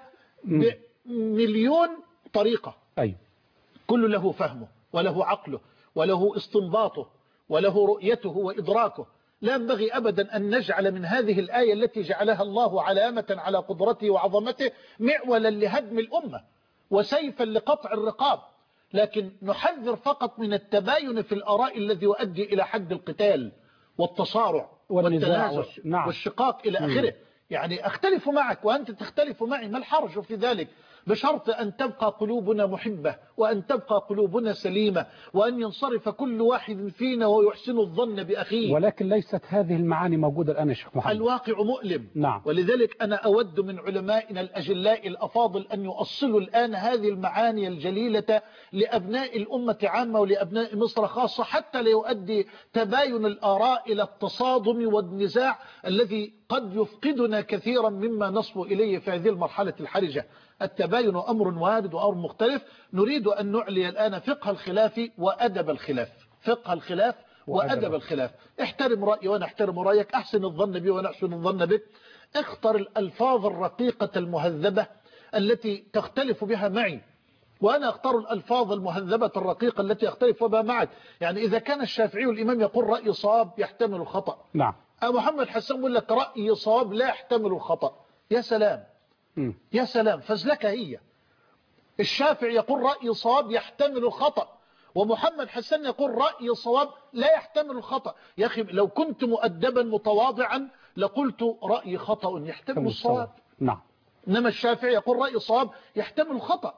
بمليون طريقة. أي. كل له فهمه وله عقله وله استنباطه وله رؤيته وإدراكه. لا ينبغي أبدا أن نجعل من هذه الآية التي جعلها الله علامة على قدرته وعظمته معولا لهدم الأمة وسيفا لقطع الرقاب، لكن نحذر فقط من التباين في الآراء الذي يؤدي إلى حد القتال والتصارع والتنازع والش... نعم. والشقاق إلى آخره. يعني أختلف معك وأنت تختلف معي، ما الحرج في ذلك؟ بشرط أن تبقى قلوبنا محبة، وأن تبقى قلوبنا سليمة، وأن ينصرف كل واحد فينا ويحسن الظن بأخيه. ولكن ليست هذه المعاني موجودة الآن يا شيخ محمد. الواقع مؤلم. نعم. ولذلك أنا أود من علمائنا الأجلاء الأفاضل أن يؤصلوا الآن هذه المعاني الجليلة لأبناء الأمة عامة ولأبناء مصر خاصة، حتى لا يؤدي تباين الآراء إلى التصادم والنزاع الذي قد يفقدنا كثيرا مما نصبو إليه في هذه المرحلة الحرجة. التباين أمر وارد وأمر مختلف. نريد أن نعلي الآن فقه الخلاف وأدب الخلاف، فقه الخلاف وأدب الخلاف. احترم رأيي وأنا احترم رأيك، أحسن الظن بي وأنا أحسن الظن بك. اختر الألفاظ الرقيقة المهذبة التي تختلف بها معي، وأنا أختار الألفاظ المهذبة الرقيقة التي أختلف بها معك. يعني إذا كان الشافعي والإمام يقول رأي صواب يحتمل الخطأ، نعم. أبو محمد حسان يقول لك رأي صواب لا يحتمل الخطأ. يا سلام م. يا سلام، فزلكة هي. الشافعي يقول رأي صواب يحتمل الخطأ، ومحمد حسان يقول رأي صواب لا يحتمل الخطأ. يا أخي لو كنت مؤدبا متواضعا لقلت رأي خطأ يحتمل الصواب. نعم. إنما الشافعي يقول رأي صواب يحتمل الخطأ.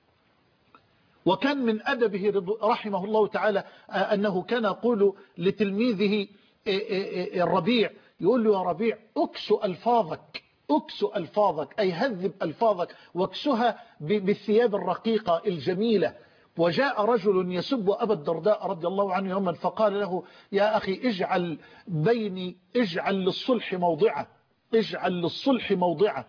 وكان من أدبه رحمه الله تعالى أنه كان يقول لتلميذه الربيع، يقول له يا ربيع اكسو ألفاظك، اكسو ألفاظك أي هذب ألفاظك واكسها بالثياب الرقيقة الجميلة. وجاء رجل يسب أبا الدرداء رضي الله عنه يوما فقال له يا أخي اجعل بيني، اجعل للصلح موضعا، اجعل للصلح موضعا،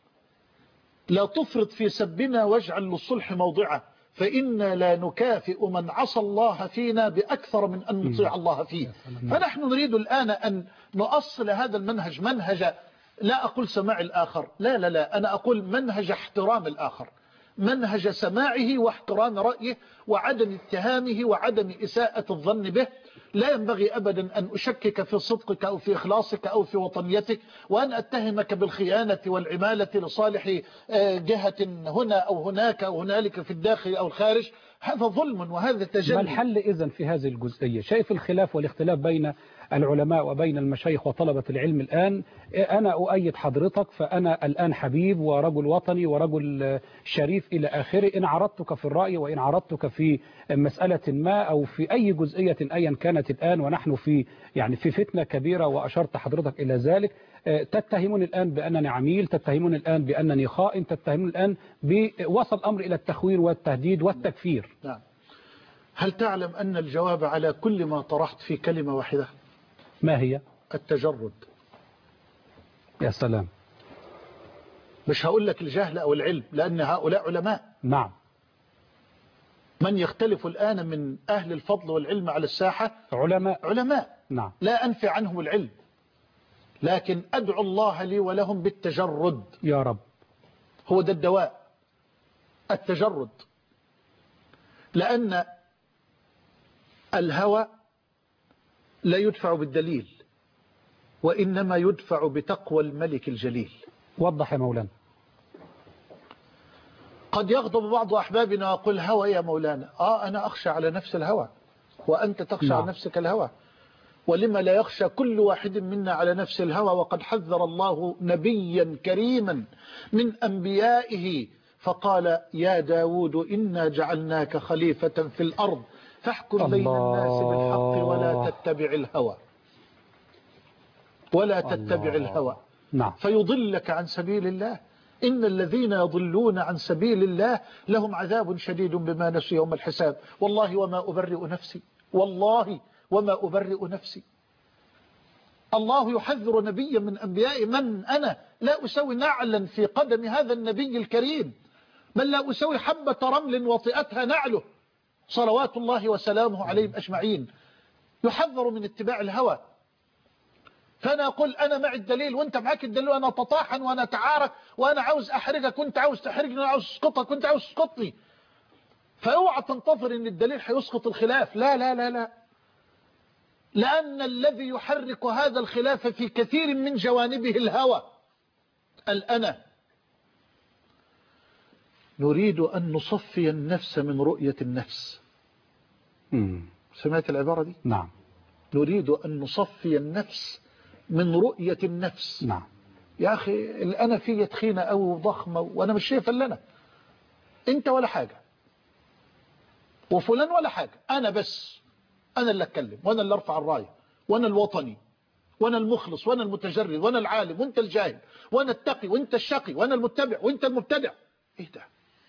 لا تفرط في سبنا واجعل للصلح موضعا، فإنا لا نكافئ من عصى الله فينا بأكثر من أن نطيع الله فيه. فنحن نريد الآن أن نؤصل هذا المنهج، منهج لا أقول سماع الآخر، لا لا لا، أنا أقول منهج احترام الآخر، منهج سماعه واحترام رأيه وعدم اتهامه وعدم إساءة الظن به. لا ينبغي أبدا أن أشكك في صدقك أو في إخلاصك أو في وطنيتك، وأن أتهمك بالخيانة والعمالة لصالح جهة هنا أو هناك أو هنالك في الداخل أو الخارج. هذا ظلم وهذا تجني. ما الحل إذن في هذه الجزئية؟ شايف الخلاف والاختلاف بين العلماء وبين المشايخ وطلبة العلم الآن. أنا أؤيد حضرتك، فأنا الآن حبيب ورجل وطني ورجل شريف إلى آخره. إن عرضتك في الرأي وإن عرضتك في مسألة ما أو في أي جزئية أيا كانت الآن، ونحن في يعني في فتنة كبيرة وأشرت حضرتك إلى ذلك، تتهموني الآن بأنني عميل، تتهموني الآن بأنني خائن، تتهموني الآن بوصل الأمر إلى التخوير والتهديد والتكفير. نعم. هل تعلم أن الجواب على كل ما طرحت في كلمة واحدة؟ ما هي؟ التجرد. يا سلام. مش هقول لك الجهل أو العلم، لأن هؤلاء علماء. نعم. من يختلف الآن من أهل الفضل والعلم على الساحة علماء. علماء. نعم. لا أنفي عنهم العلم، لكن أدعو الله لي ولهم بالتجرد. يا رب. هو ده الدواء، التجرد. لأن الهوى لا يدفع بالدليل، وإنما يدفع بتقوى الملك الجليل. وضح يا مولانا. قد يغضب بعض أحبابنا ويقول هوى يا مولانا. آه أنا أخشى على نفس الهوى وأنت تخشى نعم. على نفسك الهوى. ولما لا يخشى كل واحد منا على نفس الهوى؟ وقد حذر الله نبيا كريما من أنبيائه فقال يا داود إنا جعلناك خليفة في الأرض فاحكم بين الناس بالحق ولا تتبع الهوى، ولا تتبع الله. الهوى. نعم. فيضلك عن سبيل الله. إن الذين يضلون عن سبيل الله لهم عذاب شديد بما نسوا يوم الحساب. والله وما أبرئ نفسي، والله وما أبرئ نفسي. الله يحذر نبيا من أنبياء. من أنا لا أسوي نعلا في قدم هذا النبي الكريم، بل لا أسوي حبة رمل وطئتها نعله صلوات الله وسلامه عليهم أجمعين. يحذر من اتباع الهوى. فأنا أقول أنا مع الدليل وأنت معك الدليل، وأنا أتطاحن وأنا أتعارك، وأنا عاوز أحرجك وأنت عاوز تحرجني، وأنا عاوز أسقطك وأنت عاوز تسقطني. فاوعى تنتظر أن الدليل هيسقط الخلاف. لا لا لا لا، لأن الذي يحرك هذا الخلاف في كثير من جوانبه الهوى الأنا. نريد أن نصفي النفس من رؤية النفس. مم. سمعت العبارة دي؟ نعم. نريد أن نصفي النفس من رؤية النفس. نعم. يا أخي الأنا فيه تخينة أو ضخمة، وأنا مش شايف إلا أنا. أنت ولا حاجة، وفلان ولا حاجة، أنا بس. أنا اللي أتكلم، وأنا اللي أرفع الراية، وأنا الوطني، وأنا المخلص، وأنا المتجرد، وأنا العالم، وأنت الجاهل، وأنا التقي، وأنت الشقي، وأنا المتبع، وأنت المبتدع. إيه ده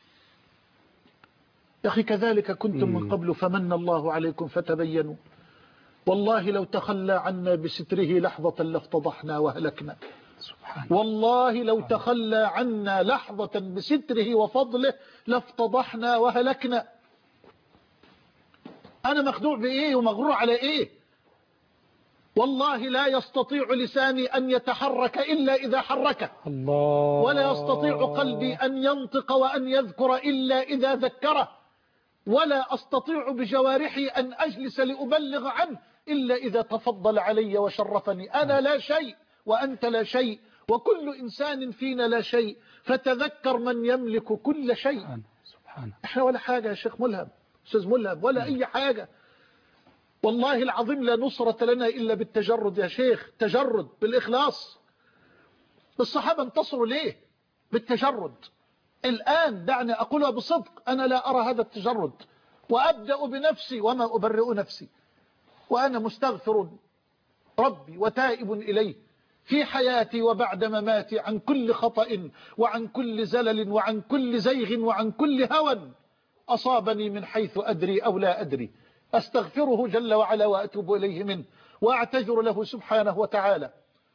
يا أخي؟ كذلك كنتم من قبل فمن الله عليكم فتبينوا. والله لو تخلى عنا بستره لحظة لافتضحنا وهلكنا. سبحان. والله لو تخلى عنا لحظة بستره وفضله لافتضحنا وهلكنا. أنا مخدوع بإيه ومغرور على إيه؟ والله لا يستطيع لساني أن يتحرك إلا إذا حركه، الله. ولا يستطيع قلبي أن ينطق وأن يذكر إلا إذا ذكره، ولا أستطيع بجوارحي أن أجلس لأبلغ عنه إلا إذا تفضل علي وشرفني. أنا لا شيء وأنت لا شيء، وكل إنسان فينا لا شيء، فتذكر من يملك كل شيء. سبحانه. احنا ولا حاجة يا شيخ ملهم، أستاذ ملهم، ولا أي حاجة. والله العظيم لا نصرة لنا إلا بالتجرد يا شيخ، تجرد بالإخلاص. الصحابة انتصروا ليه؟ بالتجرد. الآن دعني أقولها بصدق، أنا لا أرى هذا التجرد، وأبدأ بنفسي وما أبرئ نفسي، وأنا مستغفر ربي وتائب إليه في حياتي وبعد مماتي عن كل خطأ وعن كل زلل وعن كل زيغ وعن كل هوى أصابني من حيث أدري أو لا أدري. أستغفره جل وعلا وأتوب إليه منه وأعتذر له سبحانه وتعالى.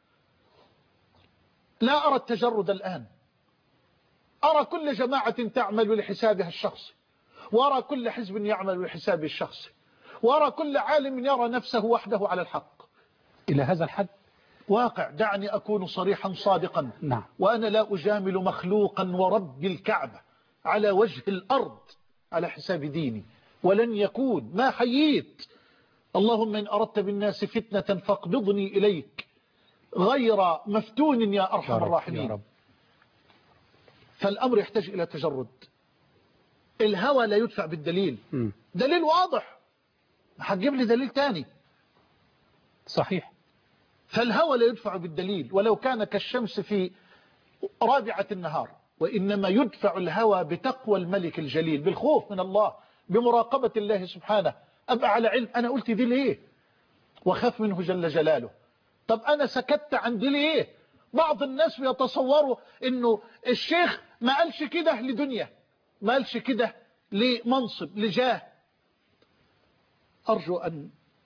لا أرى التجرد الآن، أرى كل جماعة تعمل لحسابها الشخصي، وأرى كل حزب يعمل لحسابه الشخصي، وأرى كل عالم يرى نفسه وحده على الحق. إلى هذا الحد واقع. دعني أكون صريحا صادقا. نعم. وأنا لا أجامل مخلوقا ورب الكعبة على وجه الأرض على حساب ديني، ولن يكون ما حييت. اللهم إن أردت بالناس فتنة فاقبضني إليك غير مفتون يا أرحم يا رب الراحمين. يا رب. فالأمر يحتاج إلى تجرد. الهوى لا يدفع بالدليل. م. دليل واضح، هتجيب لي دليل تاني؟ صحيح. فالهوى لا يدفع بالدليل ولو كان كالشمس في رابعة النهار، وإنما يدفع الهوى بتقوى الملك الجليل، بالخوف من الله، بمراقبة الله سبحانه. أبقى على علم أنا قلت دي ليه وخاف منه جل جلاله. طب أنا سكت عن دي ليه؟ بعض الناس بيتصوروا إنه الشيخ ما قالش كده لدنيا، ما قالش كده لمنصب لجاه. أرجو أن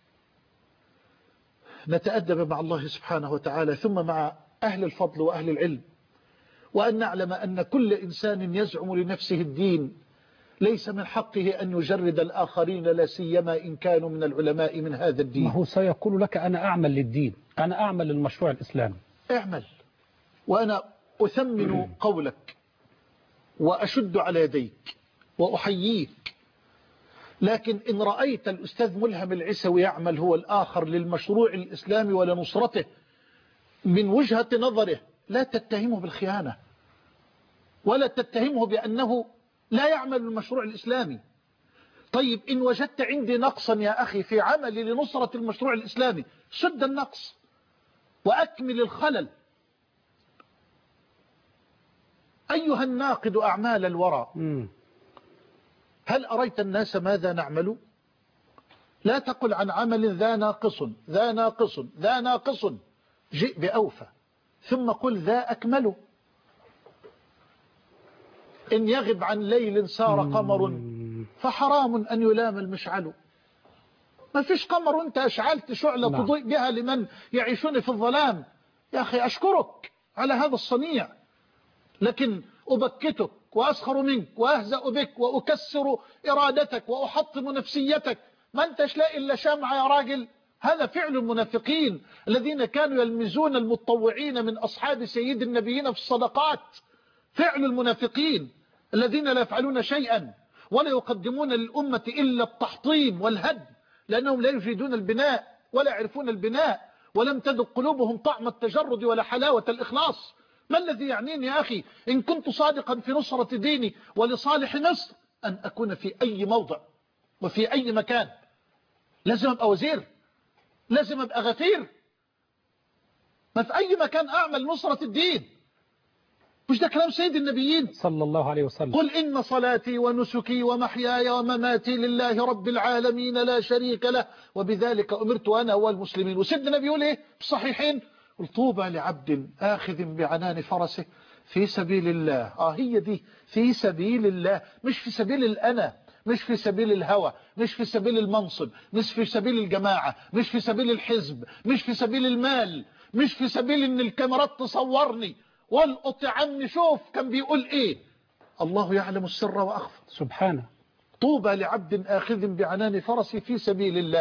نتأدب مع الله سبحانه وتعالى ثم مع أهل الفضل وأهل العلم، وأن نعلم أن كل إنسان يزعم لنفسه الدين ليس من حقه أن يجرد الآخرين، لا سيما إن كانوا من العلماء من هذا الدين. ما هو سيقول لك أنا أعمل للدين، أنا أعمل للمشروع الإسلامي. اعمل، وأنا أثمن قولك وأشد على يديك وأحييك. لكن إن رأيت الأستاذ ملهم العسوي يعمل هو الآخر للمشروع الإسلامي ولنصرته من وجهة نظره، لا تتهمه بالخيانة ولا تتهمه بأنه لا يعمل المشروع الإسلامي. طيب إن وجدت عندي نقصا يا أخي في عملي لنصرة المشروع الإسلامي، سد النقص وأكمل الخلل. أيها الناقد أعمال الورى، هل أريت الناس ماذا نعمل؟ لا تقل عن عمل ذا ناقص ذا ناقص ذا ناقص، جئ بأوفى ثم قل ذا أكمل. إن يغب عن ليل سار قمر فحرام أن يلام المشعل. ما فيش قمر وانت أشعلت شعلة نعم. تضيء بها لمن يعيشون في الظلام. يا أخي أشكرك على هذا الصنيع، لكن أبكتك وأسخر منك وأهزأ بك وأكسر إرادتك وأحطم نفسيتك. ما انتش لاقي إلا شمعة يا راجل. هذا فعل المنافقين الذين كانوا يلمزون المتطوعين من أصحاب سيد النبيين في الصدقات. فعل المنافقين الذين لا يفعلون شيئا ولا يقدمون للأمة إلا التحطيم والهدم، لأنهم لا يجيدون البناء ولا يعرفون البناء، ولم تذق قلوبهم طعم التجرد ولا حلاوة الإخلاص. ما الذي يعنيني يا أخي إن كنت صادقا في نصرة ديني ولصالح مصر أن أكون في أي موضع وفي أي مكان؟ لازم أبقى وزير، لازم أبقى غفير، ما في أي مكان أعمل نصرة الدين. مش ده كلام سيد النبيين صلى الله عليه وسلم؟ قل إن صلاتي ونسكي ومحياي ومماتي لله رب العالمين لا شريك له وبذلك أمرت أنا والمسلمين. وسيدنا النبي يقول إيه في الصحيحين؟ قل طوبى لعبد آخذ بعنان فرسه في سبيل الله. آه هي دي، في سبيل الله، مش في سبيل الأنا، مش في سبيل الهوى، مش في سبيل المنصب، مش في سبيل الجماعة، مش في سبيل الحزب، مش في سبيل المال، مش في سبيل ان الكاميرات تصورني والقط عني. شوف كان بيقول ايه؟ الله يعلم السر واخفى سبحانه. طوبى لعبد آخذ بعنان فرسه في سبيل الله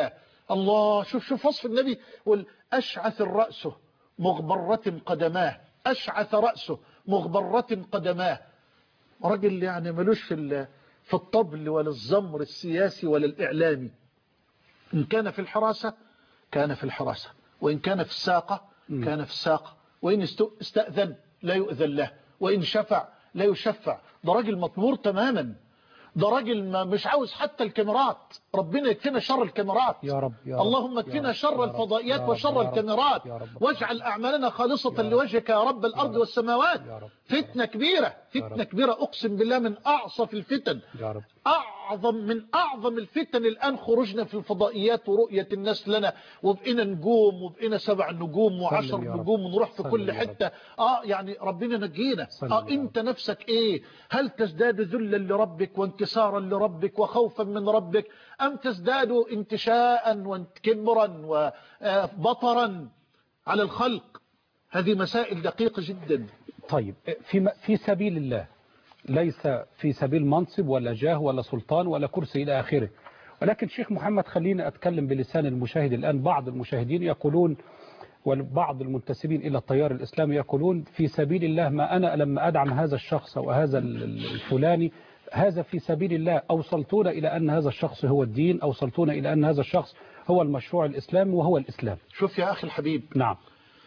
الله، شوف شوف وصف النبي، والأشعث الرأس مغبرة قدماه، أشعث رأسه مغبرة قدماه. رجل يعني ملوش في في الطبل ولا الزمر السياسي ولا الإعلامي. إن كان في الحراسة كان في الحراسة، وإن كان في الساقة كان في الساقة، وإن استأذن لا يؤذن له، وإن شفع لا يشفع. ده راجل مطمور تماما، ده راجل ما مش عاوز حتى الكاميرات. ربنا يكفينا شر الكاميرات يا رب يا رب. اللهم اكفينا شر الفضائيات يا وشر رب الكاميرات، واجعل أعمالنا خالصة لوجهك يا رب الأرض والسماوات. فتنة كبيرة، فتنة كبيرة أقسم بالله، من أعصف الفتن، يا رب. أعظم من أعظم الفتن الآن خروجنا في الفضائيات ورؤية الناس لنا، وبقينا نجوم، وبقينا سبع نجوم وعشر نجوم، ونروح في كل حتة. آه يعني ربنا نجينا. آه أنت نفسك إيه؟ هل تزداد ذلا لربك وانكسارا لربك وخوفا من ربك، أم تزداد انتشاء وكبرا وبطرا على الخلق؟ هذه مسائل دقيقة جدا. طيب في في سبيل الله، ليس في سبيل منصب ولا جاه ولا سلطان ولا كرسي إلى آخره. ولكن شيخ محمد خليني أتكلم بلسان المشاهد الآن. بعض المشاهدين يقولون، وبعض المنتسبين إلى التيار الإسلامي يقولون في سبيل الله، ما أنا لما أدعم هذا الشخص أو هذا الفلاني هذا في سبيل الله، أوصلتونا إلى أن هذا الشخص هو الدين، أوصلتونا إلى أن هذا الشخص هو المشروع الإسلامي وهو الإسلام. شوف يا أخي الحبيب، نعم،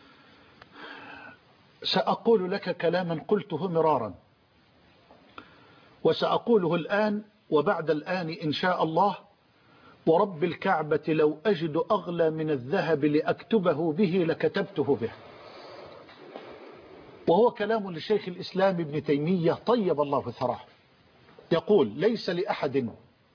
سأقول لك كلاما قلته مرارا، وسأقوله الآن وبعد الآن إن شاء الله، ورب الكعبة لو أجد أغلى من الذهب لأكتبه به لكتبته به. وهو كلام للشيخ الإسلام ابن تيمية طيب الله في ثراه، يقول: ليس لأحد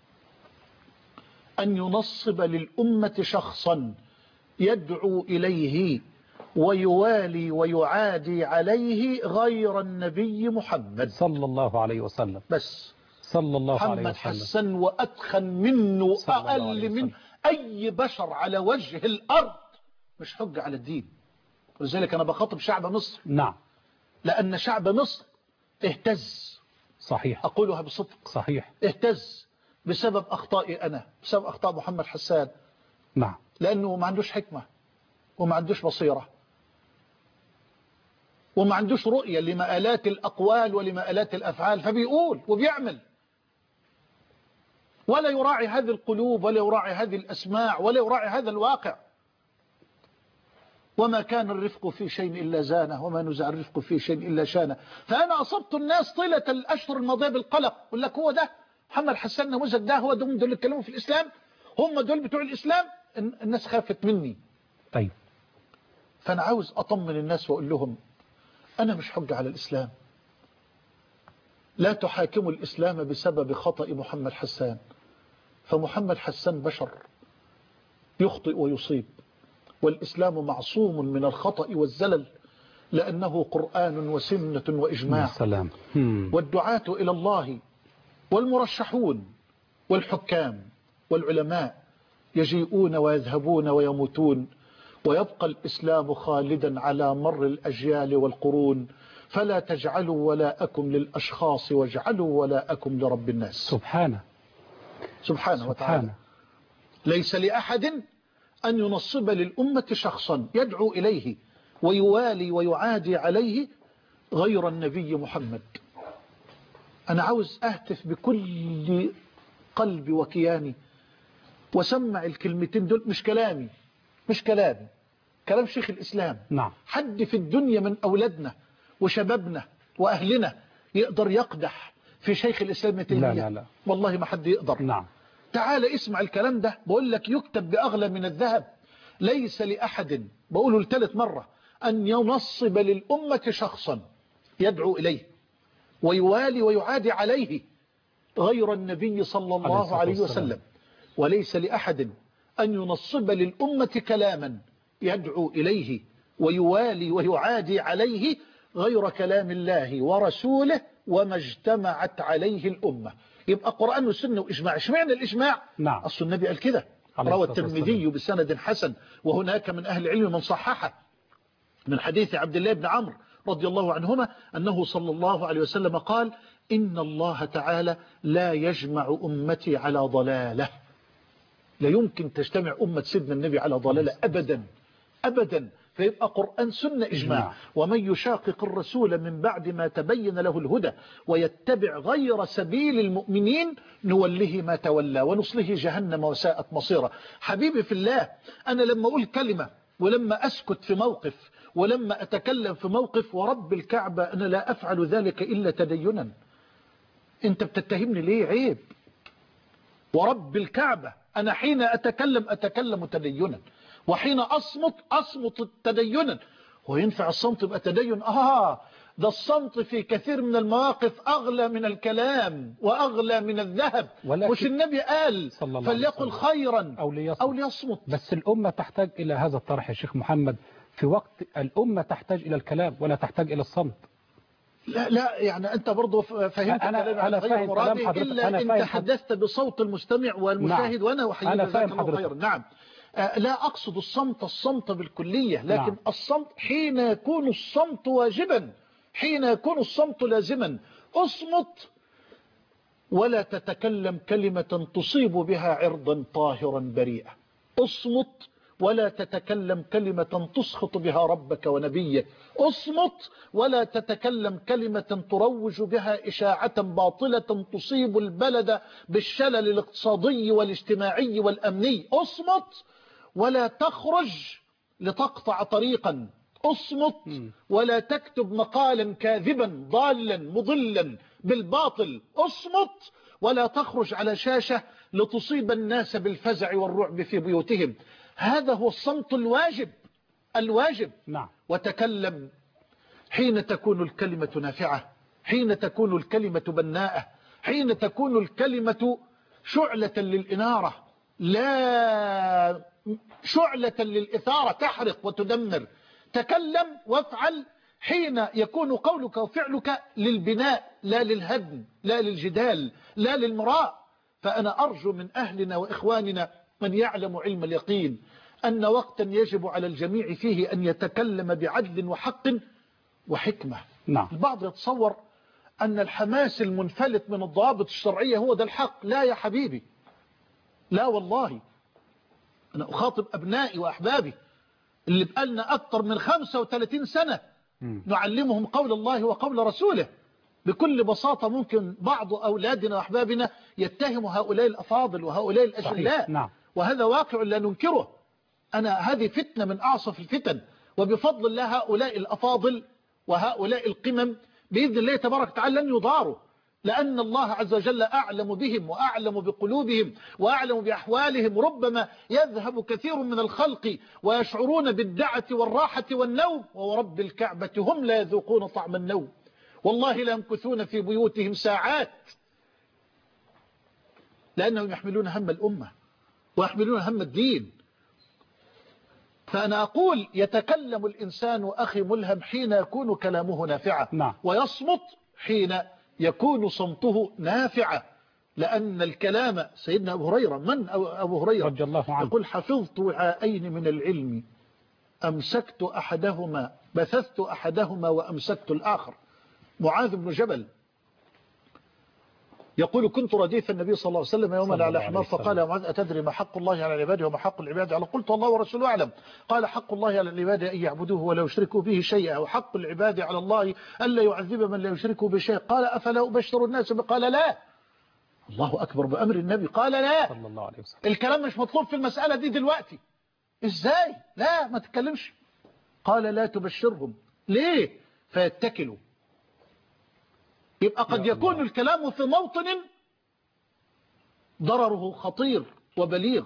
أن ينصب للأمة شخصا يدعو إليه ويوالي ويعادي عليه غير النبي محمد صلى الله عليه وسلم. بس صلى الله عليه وسلم. محمد حسن وأدخن منه وأقل من أي بشر على وجه الأرض، مش حجة على الدين. ولذلك أنا بخاطب شعب مصر. نعم. لأن شعب مصر اهتز. صحيح. أقولها بصدق. صحيح. اهتز بسبب أخطائي أنا، بسبب أخطاء محمد حسان. نعم. لأنه ما عندوش حكمة، وما عندوش بصيرة، وما عندوش رؤية لمآلات الأقوال ولمآلات الأفعال، فبيقول وبيعمل، ولا يراعي هذه القلوب، ولا يراعي هذه الأسماع، ولا يراعي هذا الواقع. وما كان الرفق في شيء إلا زانه، وما نزع الرفق في شيء إلا شانه. فأنا أصبت الناس طيلة الأشهر الماضية بالقلق، يقول لك هو ده محمد حسان نموذج، ده هو دول اللي اتكلموا في الإسلام، هم دول بتوع الإسلام. الناس خافت مني. طيب، فأنا عاوز أطمن الناس وأقول لهم أنا مش حجة على الإسلام. لا تحاكموا الإسلام بسبب خطأ محمد حسان، فمحمد حسان بشر يخطئ ويصيب، والإسلام معصوم من الخطأ والزلل، لأنه قرآن وسنة وإجماع. السلام. والدعاة إلى الله والمرشحون والحكام والعلماء يجيئون ويذهبون ويموتون، ويبقى الإسلام خالدا على مر الأجيال والقرون. فلا تجعلوا ولاءكم للأشخاص، واجعلوا ولاءكم لرب الناس. سبحانه سبحانه وتعالى. ليس لأحد أن ينصب للأمة شخصا يدعو إليه ويوالي ويعادي عليه غير النبي محمد. أنا عاوز أهتف بكل قلبي وكياني وسمع الكلمتين دول، مش كلامي، مش كلامي، كلام شيخ الإسلام. نعم. حد في الدنيا من أولادنا وشبابنا وأهلنا يقدر يقدح في شيخ الإسلام ابن تيمية؟ لا لا لا والله ما حد يقدر. نعم. تعال اسمع الكلام ده، بقول لك يكتب بأغلى من الذهب. ليس لأحد، بقوله لثالث مرة، أن ينصب للأمة شخصا يدعو إليه ويوالي ويعادي عليه غير النبي صلى الله عليه وسلم. وليس لأحد أن ينصب للأمة كلاما يدعو إليه ويوالي ويعادي عليه غير كلام الله ورسوله وما اجتمعت عليه الأمة. يبقى قرآن وسنة وإجماع. اشمعنى الإجماع؟ نعم. أصل النبي قال كده، روى الترمذي بسند حسن، وهناك من أهل العلم من صححه، من حديث عبد الله بن عمرو رضي الله عنهما أنه صلى الله عليه وسلم قال: إن الله تعالى لا يجمع أمتي على ضلالة. لا يمكن تجتمع أمة سيدنا النبي على ضلالة أبدا أبدا. فيبقى قرآن سنة إجماع. ومن يشاقق الرسول من بعد ما تبين له الهدى ويتبع غير سبيل المؤمنين نوله ما تولى ونصله جهنم وساءت مصيرا. حبيبي في الله، أنا لما أقول كلمة ولما أسكت في موقف ولما أتكلم في موقف ورب الكعبة أنا لا أفعل ذلك إلا تدينا، أنت بتتهمني ليه؟ عيب. ورب الكعبة أنا حين أتكلم أتكلم تدينا، وحين أصمت أصمت تدينا. هو ينفع الصمت يبقى تدين؟ آه ده الصمت في كثير من المواقف أغلى من الكلام وأغلى من الذهب. مش النبي قال فليقل خيرا أو ليصمت. أو ليصمت. بس الأمة تحتاج إلى هذا الطرح يا شيخ محمد، في وقت الأمة تحتاج إلى الكلام ولا تحتاج إلى الصمت. لا لا يعني أنت برضو فهمت كلامي على غير مرادي، إلا أن تحدثت بصوت المستمع والمشاهد. نعم. وأنا وحيد جزاك الله خيرا. نعم. لا أقصد الصمت الصمت بالكلية، لكن نعم. الصمت حين يكون الصمت واجبا، حين يكون الصمت لازما. أصمت ولا تتكلم كلمة تصيب بها عرضا طاهرا بريئا. أصمت ولا تتكلم كلمة تسخط بها ربك ونبيه. أصمت ولا تتكلم كلمة تروج بها إشاعة باطلة تصيب البلد بالشلل الاقتصادي والاجتماعي والأمني. أصمت ولا تخرج لتقطع طريقا. أصمت ولا تكتب مقالا كاذبا ضالا مضلا بالباطل. أصمت ولا تخرج على شاشة لتصيب الناس بالفزع والرعب في بيوتهم. هذا هو الصمت الواجب الواجب. نعم. وتكلم حين تكون الكلمة نافعة، حين تكون الكلمة بناءة، حين تكون الكلمة شعلة للإنارة لا شعلة للإثارة تحرق وتدمر. تكلم وافعل حين يكون قولك وفعلك للبناء لا للهدم لا للجدال لا للمراء. فأنا أرجو من أهلنا وإخواننا من يعلم علم اليقين أن وقتا يجب على الجميع فيه أن يتكلم بعدل وحق وحكمة. نعم. البعض يتصور أن الحماس المنفلت من الضوابط الشرعية هو ده الحق. لا يا حبيبي، لا والله. أنا أخاطب أبنائي وأحبابي اللي بقالنا أكثر من خمسة وثلاثين سنة م. نعلمهم قول الله وقول رسوله. بكل بساطة ممكن بعض أولادنا وأحبابنا يتهم هؤلاء الأفاضل وهؤلاء الأجلاء. نعم. وهذا واقع لا ننكره. أنا هذه فتنة من أعصف الفتن، وبفضل الله هؤلاء الأفاضل وهؤلاء القمم بإذن الله تبارك وتعالى لن يضاروا، لأن الله عز وجل أعلم بهم وأعلم بقلوبهم وأعلم بأحوالهم. ربما يذهب كثير من الخلق ويشعرون بالدعة والراحة والنوم، ورب الكعبة هم لا يذوقون طعم النوم. والله لا يمكثون في بيوتهم ساعات، لأنهم يحملون هم الأمة ويحملون هم الدين. فأنا أقول يتكلم الإنسان أخي ملهم حين يكون كلامه نافعا. نعم. ويصمت حين يكون صمته نافعا، لأن الكلام سيدنا أبو هريرة من أبو هريرة رضي الله عنه يقول حفظت وعاءين من العلم أمسكت أحدهما بثثت أحدهما وأمسكت الآخر. معاذ بن جبل يقول كنت رديف النبي صلى الله عليه وسلم يوما على حمار فقال يا معاذ أتدري ما حق الله على العباد وما حق العباد على؟ قلت الله ورسوله أعلم. قال حق الله على العباد أن يعبدوه ولا يشركوا به شيئا، وحق العباد على الله ألا يعذب من لا يشركوا بشيء. قال أفلا أبشر الناس؟ قال لا. الله أكبر بأمر النبي. قال لا صلى الله عليه وسلم. الكلام مش مطلوب في المسألة دي دلوقتي. إزاي؟ لا ما تتكلمش. قال لا تبشرهم. ليه؟ فيتكلوا. يبقى قد يكون الكلام في موطن ضرره خطير وبليغ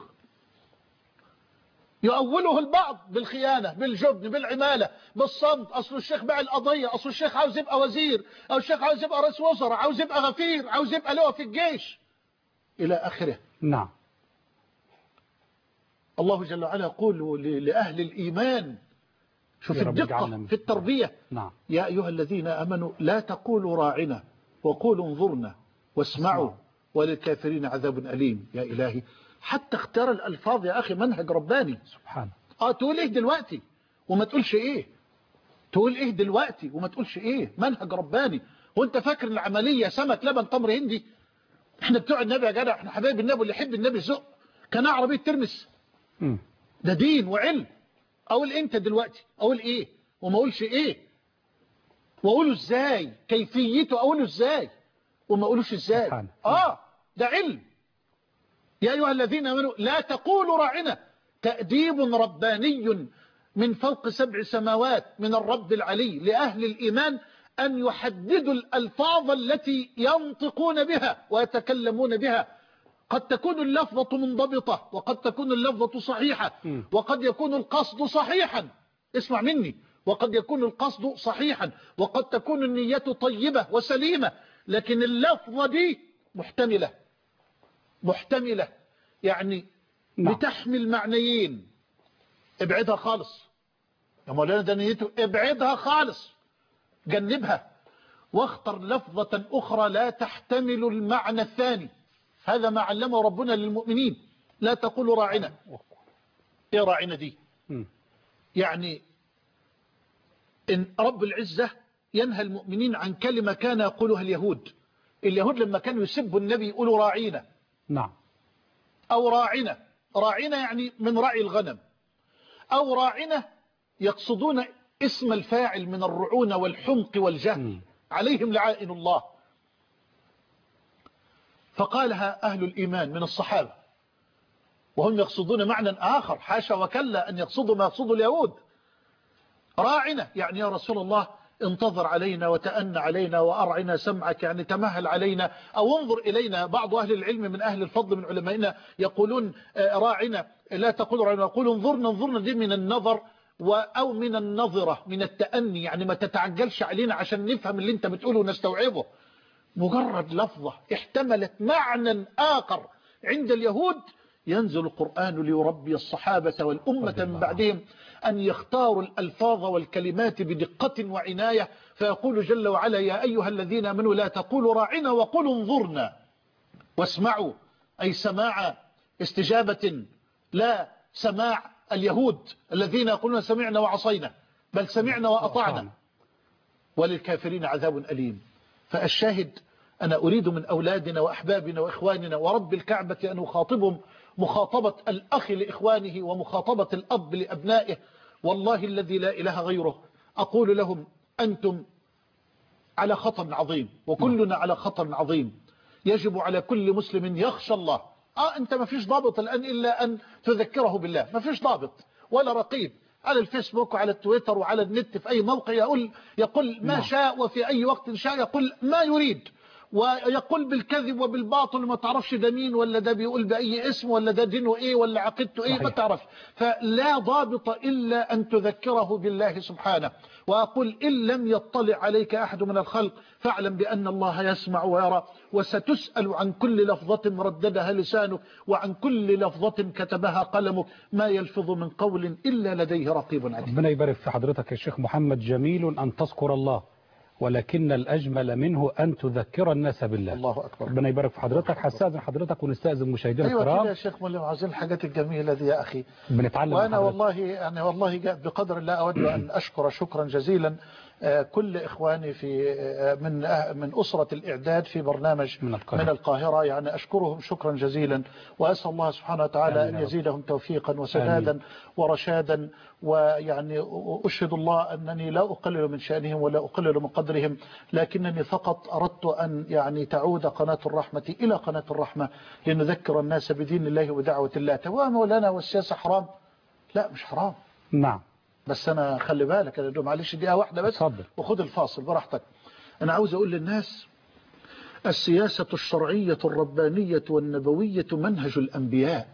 يؤوله البعض بالخيانة بالجبن بالعمالة بالصمت. أصل الشيخ باع القضية، أصل الشيخ عاوز يبقى وزير، أو الشيخ عاوز يبقى رئيس وزراء، عاوز يبقى غفير، عاوز يبقى لواء في الجيش إلى آخره. نعم. الله جل وعلا يقول لأهل الإيمان، شوف الدقة في التربية. نعم. يا أيها الذين آمنوا لا تقولوا راعنا وقولوا انظرنا واسمعوا وللكافرين عذاب أليم. يا إلهي، حتى اختار الألفاظ يا أخي منهج رباني. سبحان. آه تقول إيه دلوقتي وما تقولش إيه، تقول إيه دلوقتي وما تقولش إيه. منهج رباني. وانت فاكر العملية سمك لبن تمر هندي؟ احنا بتوع النبي يا جدع، احنا حبايب النبي اللي يحب النبي زق. كان عربية ترمس. مم. ده دين وعلم. اقول انت دلوقتي اقول ايه وما اقولش ايه، واقوله ازاي، كيفيته اقوله ازاي وما اقولوش ازاي. سبحان. اه ده علم. يا ايها الذين امنوا لا تقولوا راعنا، تأديب رباني من فوق سبع سماوات من الرب العلي لأهل الإيمان أن يحددوا الألفاظ التي ينطقون بها ويتكلمون بها. قد تكون اللفظة منضبطة وقد تكون اللفظة صحيحة وقد يكون القصد صحيحا، اسمع مني، وقد يكون القصد صحيحا وقد تكون النية طيبة وسليمة، لكن اللفظة دي محتملة محتملة يعني نعم. بتحمل معنيين. ابعدها خالص يا مولانا، ده نيته ابعدها خالص، جنبها واختر لفظة أخرى لا تحتمل المعنى الثاني. هذا ما علمه ربنا للمؤمنين، لا تقولوا راعنا. ايه راعنا دي؟ مم. يعني إن رب العزة ينهى المؤمنين عن كلمة كان يقولها اليهود. اليهود لما كانوا يسبوا النبي يقولوا راعينا نعم. أو راعنا. راعنا يعني من رعي الغنم، أو راعنا يقصدون اسم الفاعل من الرعونة والحمق والجهل. مم. عليهم لعائن الله. فقالها أهل الإيمان من الصحابة وهم يقصدون معنى آخر، حاشا وكلا أن يقصدوا ما يقصد اليهود. راعنا يعني يا رسول الله انتظر علينا وتأن علينا وأرعنا سمعك، يعني تمهل علينا أو انظر إلينا. بعض أهل العلم من أهل الفضل من علمائنا يقولون راعنا، لا تقول راعنا، يقولون انظرنا. انظرنا دي من النظر أو من النظرة، من التأني، يعني ما تتعجلش علينا عشان نفهم اللي انت بتقوله ونستوعبه. مجرد لفظة احتملت معنى آخر عند اليهود. ينزل القرآن ليربي الصحابة والأمة من بعدهم أن يختاروا الألفاظ والكلمات بدقة وعناية، فيقول جل وعلا يا أيها الذين آمنوا لا تقولوا راعنا وقولوا انظرنا واسمعوا، أي سماع استجابة لا سماع اليهود الذين يقولون سمعنا وعصينا، بل سمعنا وأطعنا وللكافرين عذاب أليم. فالشاهد أنا أريد من أولادنا وأحبابنا وإخواننا ورب الكعبة أن أخاطبهم مخاطبة الأخ لإخوانه ومخاطبة الأب لأبنائه. والله الذي لا إله غيره أقول لهم أنتم على خطر عظيم وكلنا على خطر عظيم. يجب على كل مسلم يخشى الله. آه أنت ما فيش ضابط الآن إلا أن تذكره بالله، ما فيش ضابط ولا رقيب على الفيسبوك وعلى التويتر وعلى النت في أي موقع يقول يقول ما شاء وفي أي وقت شاء يقول ما يريد، ويقول بالكذب وبالباطل، ما تعرفش ده مين ولا ده بيقول بأي اسم ولا ده دينه ايه ولا عقيدته ايه، ما تعرفش. فلا ضابط إلا أن تذكره بالله سبحانه. وأقول إن لم يطلع عليك أحد من الخلق فاعلم بأن الله يسمع ويرى، وستسأل عن كل لفظة رددها لسانك وعن كل لفظة كتبها قلمك، ما يلفظ من قول إلا لديه رقيب عتيد. ربنا يبارك في حضرتك يا شيخ محمد. جميل أن تذكر الله، ولكن الأجمل منه أن تذكر الناس بالله. الله أكبر. ربنا يبارك في حضرتك. هستأذن حضرتك ونستأذن مشاهدينا أيوة الكرام. كده يا شيخ مولي، عايزين الحاجات الجميلة دي يا أخي، بنتعلم. وأنا والله يعني والله بقدر الله أود أن أشكر شكرا جزيلا كل إخواني في من من أسرة الإعداد في برنامج من القاهرة, من القاهرة يعني أشكرهم شكرا جزيلا، وأسأل الله سبحانه وتعالى أن يزيدهم توفيقا وسدادا آمين. ورشادا. ويعني أشهد الله أنني لا أقلل من شأنهم ولا أقلل من قدرهم، لكنني فقط أردت أن يعني تعود قناة الرحمة إلى قناة الرحمة لنذكر الناس بدين الله ودعوة الله. توام لنا والسياسة حرام؟ لا مش حرام. نعم. بس أنا خلي بالك أنا معلش دقيقة واحدة بس اتفضل. وخد الفاصل براحتك. أنا عاوز أقول للناس السياسة الشرعية الربانية والنبوية منهج الأنبياء.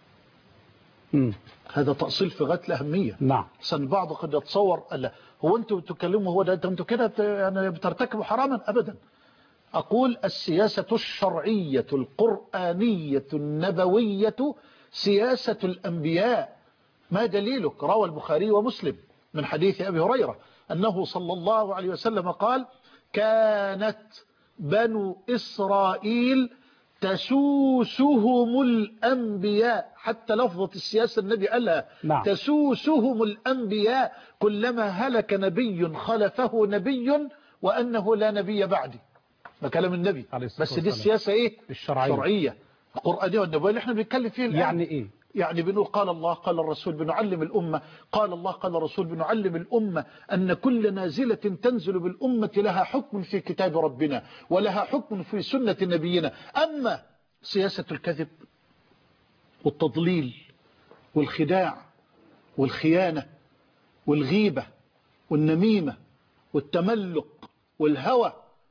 م. هذا تأصيل في غاية الأهمية. نعم. سن البعض قد يتصور ألا هو أنتوا بتكلموا هو ده أنتوا كده يعني بترتكبوا حراما؟ أبدا. أقول السياسة الشرعية القرآنية النبوية سياسة الأنبياء. ما دليلك؟ روى البخاري ومسلم من حديث أبي هريرة أنه صلى الله عليه وسلم قال كانت بنو إسرائيل تسوسهم الأنبياء. حتى لفظة السياسة النبي قالها نعم. تسوسهم الأنبياء كلما هلك نبي خلفه نبي وأنه لا نبي بعدي. ده كلام النبي. بس دي السياسة إيه؟ الشرعية. شرعية. القرآنية والنبوية اللي احنا بنتكلم فيه الآن. يعني إيه؟ يعني بنقول قال الله قال الرسول، بنعلم الأمة قال الله قال الرسول، بنعلم الأمة أن كل نازلة تنزل بالأمة لها حكم في كتاب ربنا ولها حكم في سنة نبينا. أما سياسة الكذب والتضليل والخداع والخيانة والغيبة والنميمة والتملق والهوى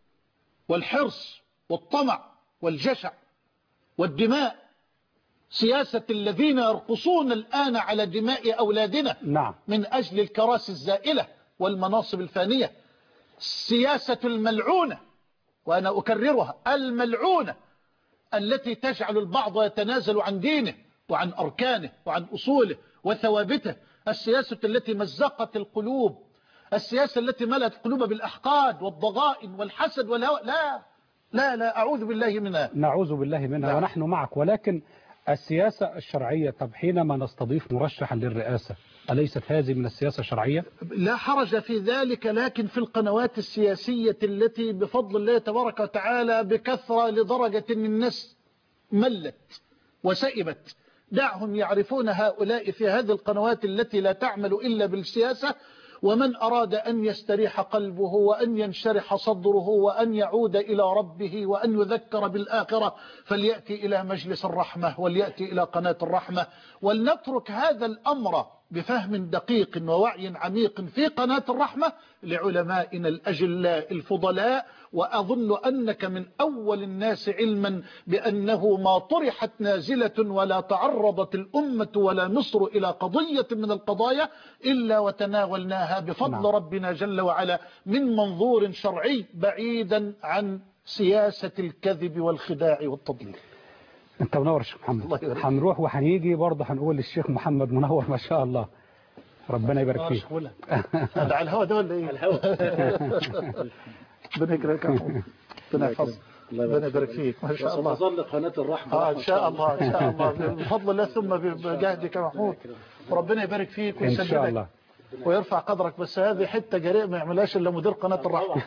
والحرص والطمع والجشع والدماء، سياسة الذين يرقصون الآن على دماء أولادنا نعم. من أجل الكراسي الزائلة والمناصب الفانية، سياسة الملعونة، وأنا أكررها الملعونة، التي تجعل البعض يتنازل عن دينه وعن أركانه وعن أصوله وثوابته، السياسة التي مزقت القلوب، السياسة التي ملأت القلوب بالأحقاد والضغائن والحسد والهوى. لا لا لا أعوذ بالله منها. نعوذ بالله منها. لا. ونحن معك، ولكن السياسة الشرعية، طب حينما نستضيف مرشحا للرئاسة أليست هذه من السياسة الشرعية؟ لا حرج في ذلك، لكن في القنوات السياسية التي بفضل الله تبارك وتعالى بكثرة لدرجة أن الناس ملت وسئبت، دعهم يعرفون هؤلاء في هذه القنوات التي لا تعمل إلا بالسياسة. ومن أراد أن يستريح قلبه وأن ينشرح صدره وأن يعود إلى ربه وأن يذكر بالآخرة فليأتي إلى مجلس الرحمة وليأتي إلى قناة الرحمة، ولنترك هذا الأمر بفهم دقيق ووعي عميق في قناة الرحمة لعلمائنا الأجلاء الفضلاء. وأظن أنك من أول الناس علما بأنه ما طرحت نازلة ولا تعرضت الأمة ولا مصر إلى قضية من القضايا إلا وتناولناها بفضل نعم. ربنا جل وعلا من منظور شرعي بعيدا عن سياسة الكذب والخداع والتضليل. انت منور الشيخ محمد. هنروح وهنيجي برضه هنقول للشيخ محمد منور ما شاء الله، ربنا يبارك فيك. هذا على الهوا ده ولا ايه؟ على الهوا. ربنا يكرمك يا محمود، ربنا يحفظك، ربنا يبارك فيك ما شاء الله. تظل قناة الرحمة اه ان شاء الله ان شاء الله بفضل الله ثم بجهدك يا محمود، وربنا يبارك فيك ان شاء الله ويرفع قدرك. بس هذه حته جريئه ما يعملهاش الا مدير قناه الرحمه.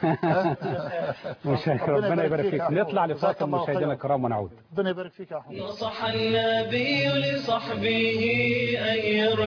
ربنا يبارك فيك. نطلع لفاصل مشاهدينا الكرام ونعود. ربنا يبارك فيك يا محمود. نصح النبي لصحبه أن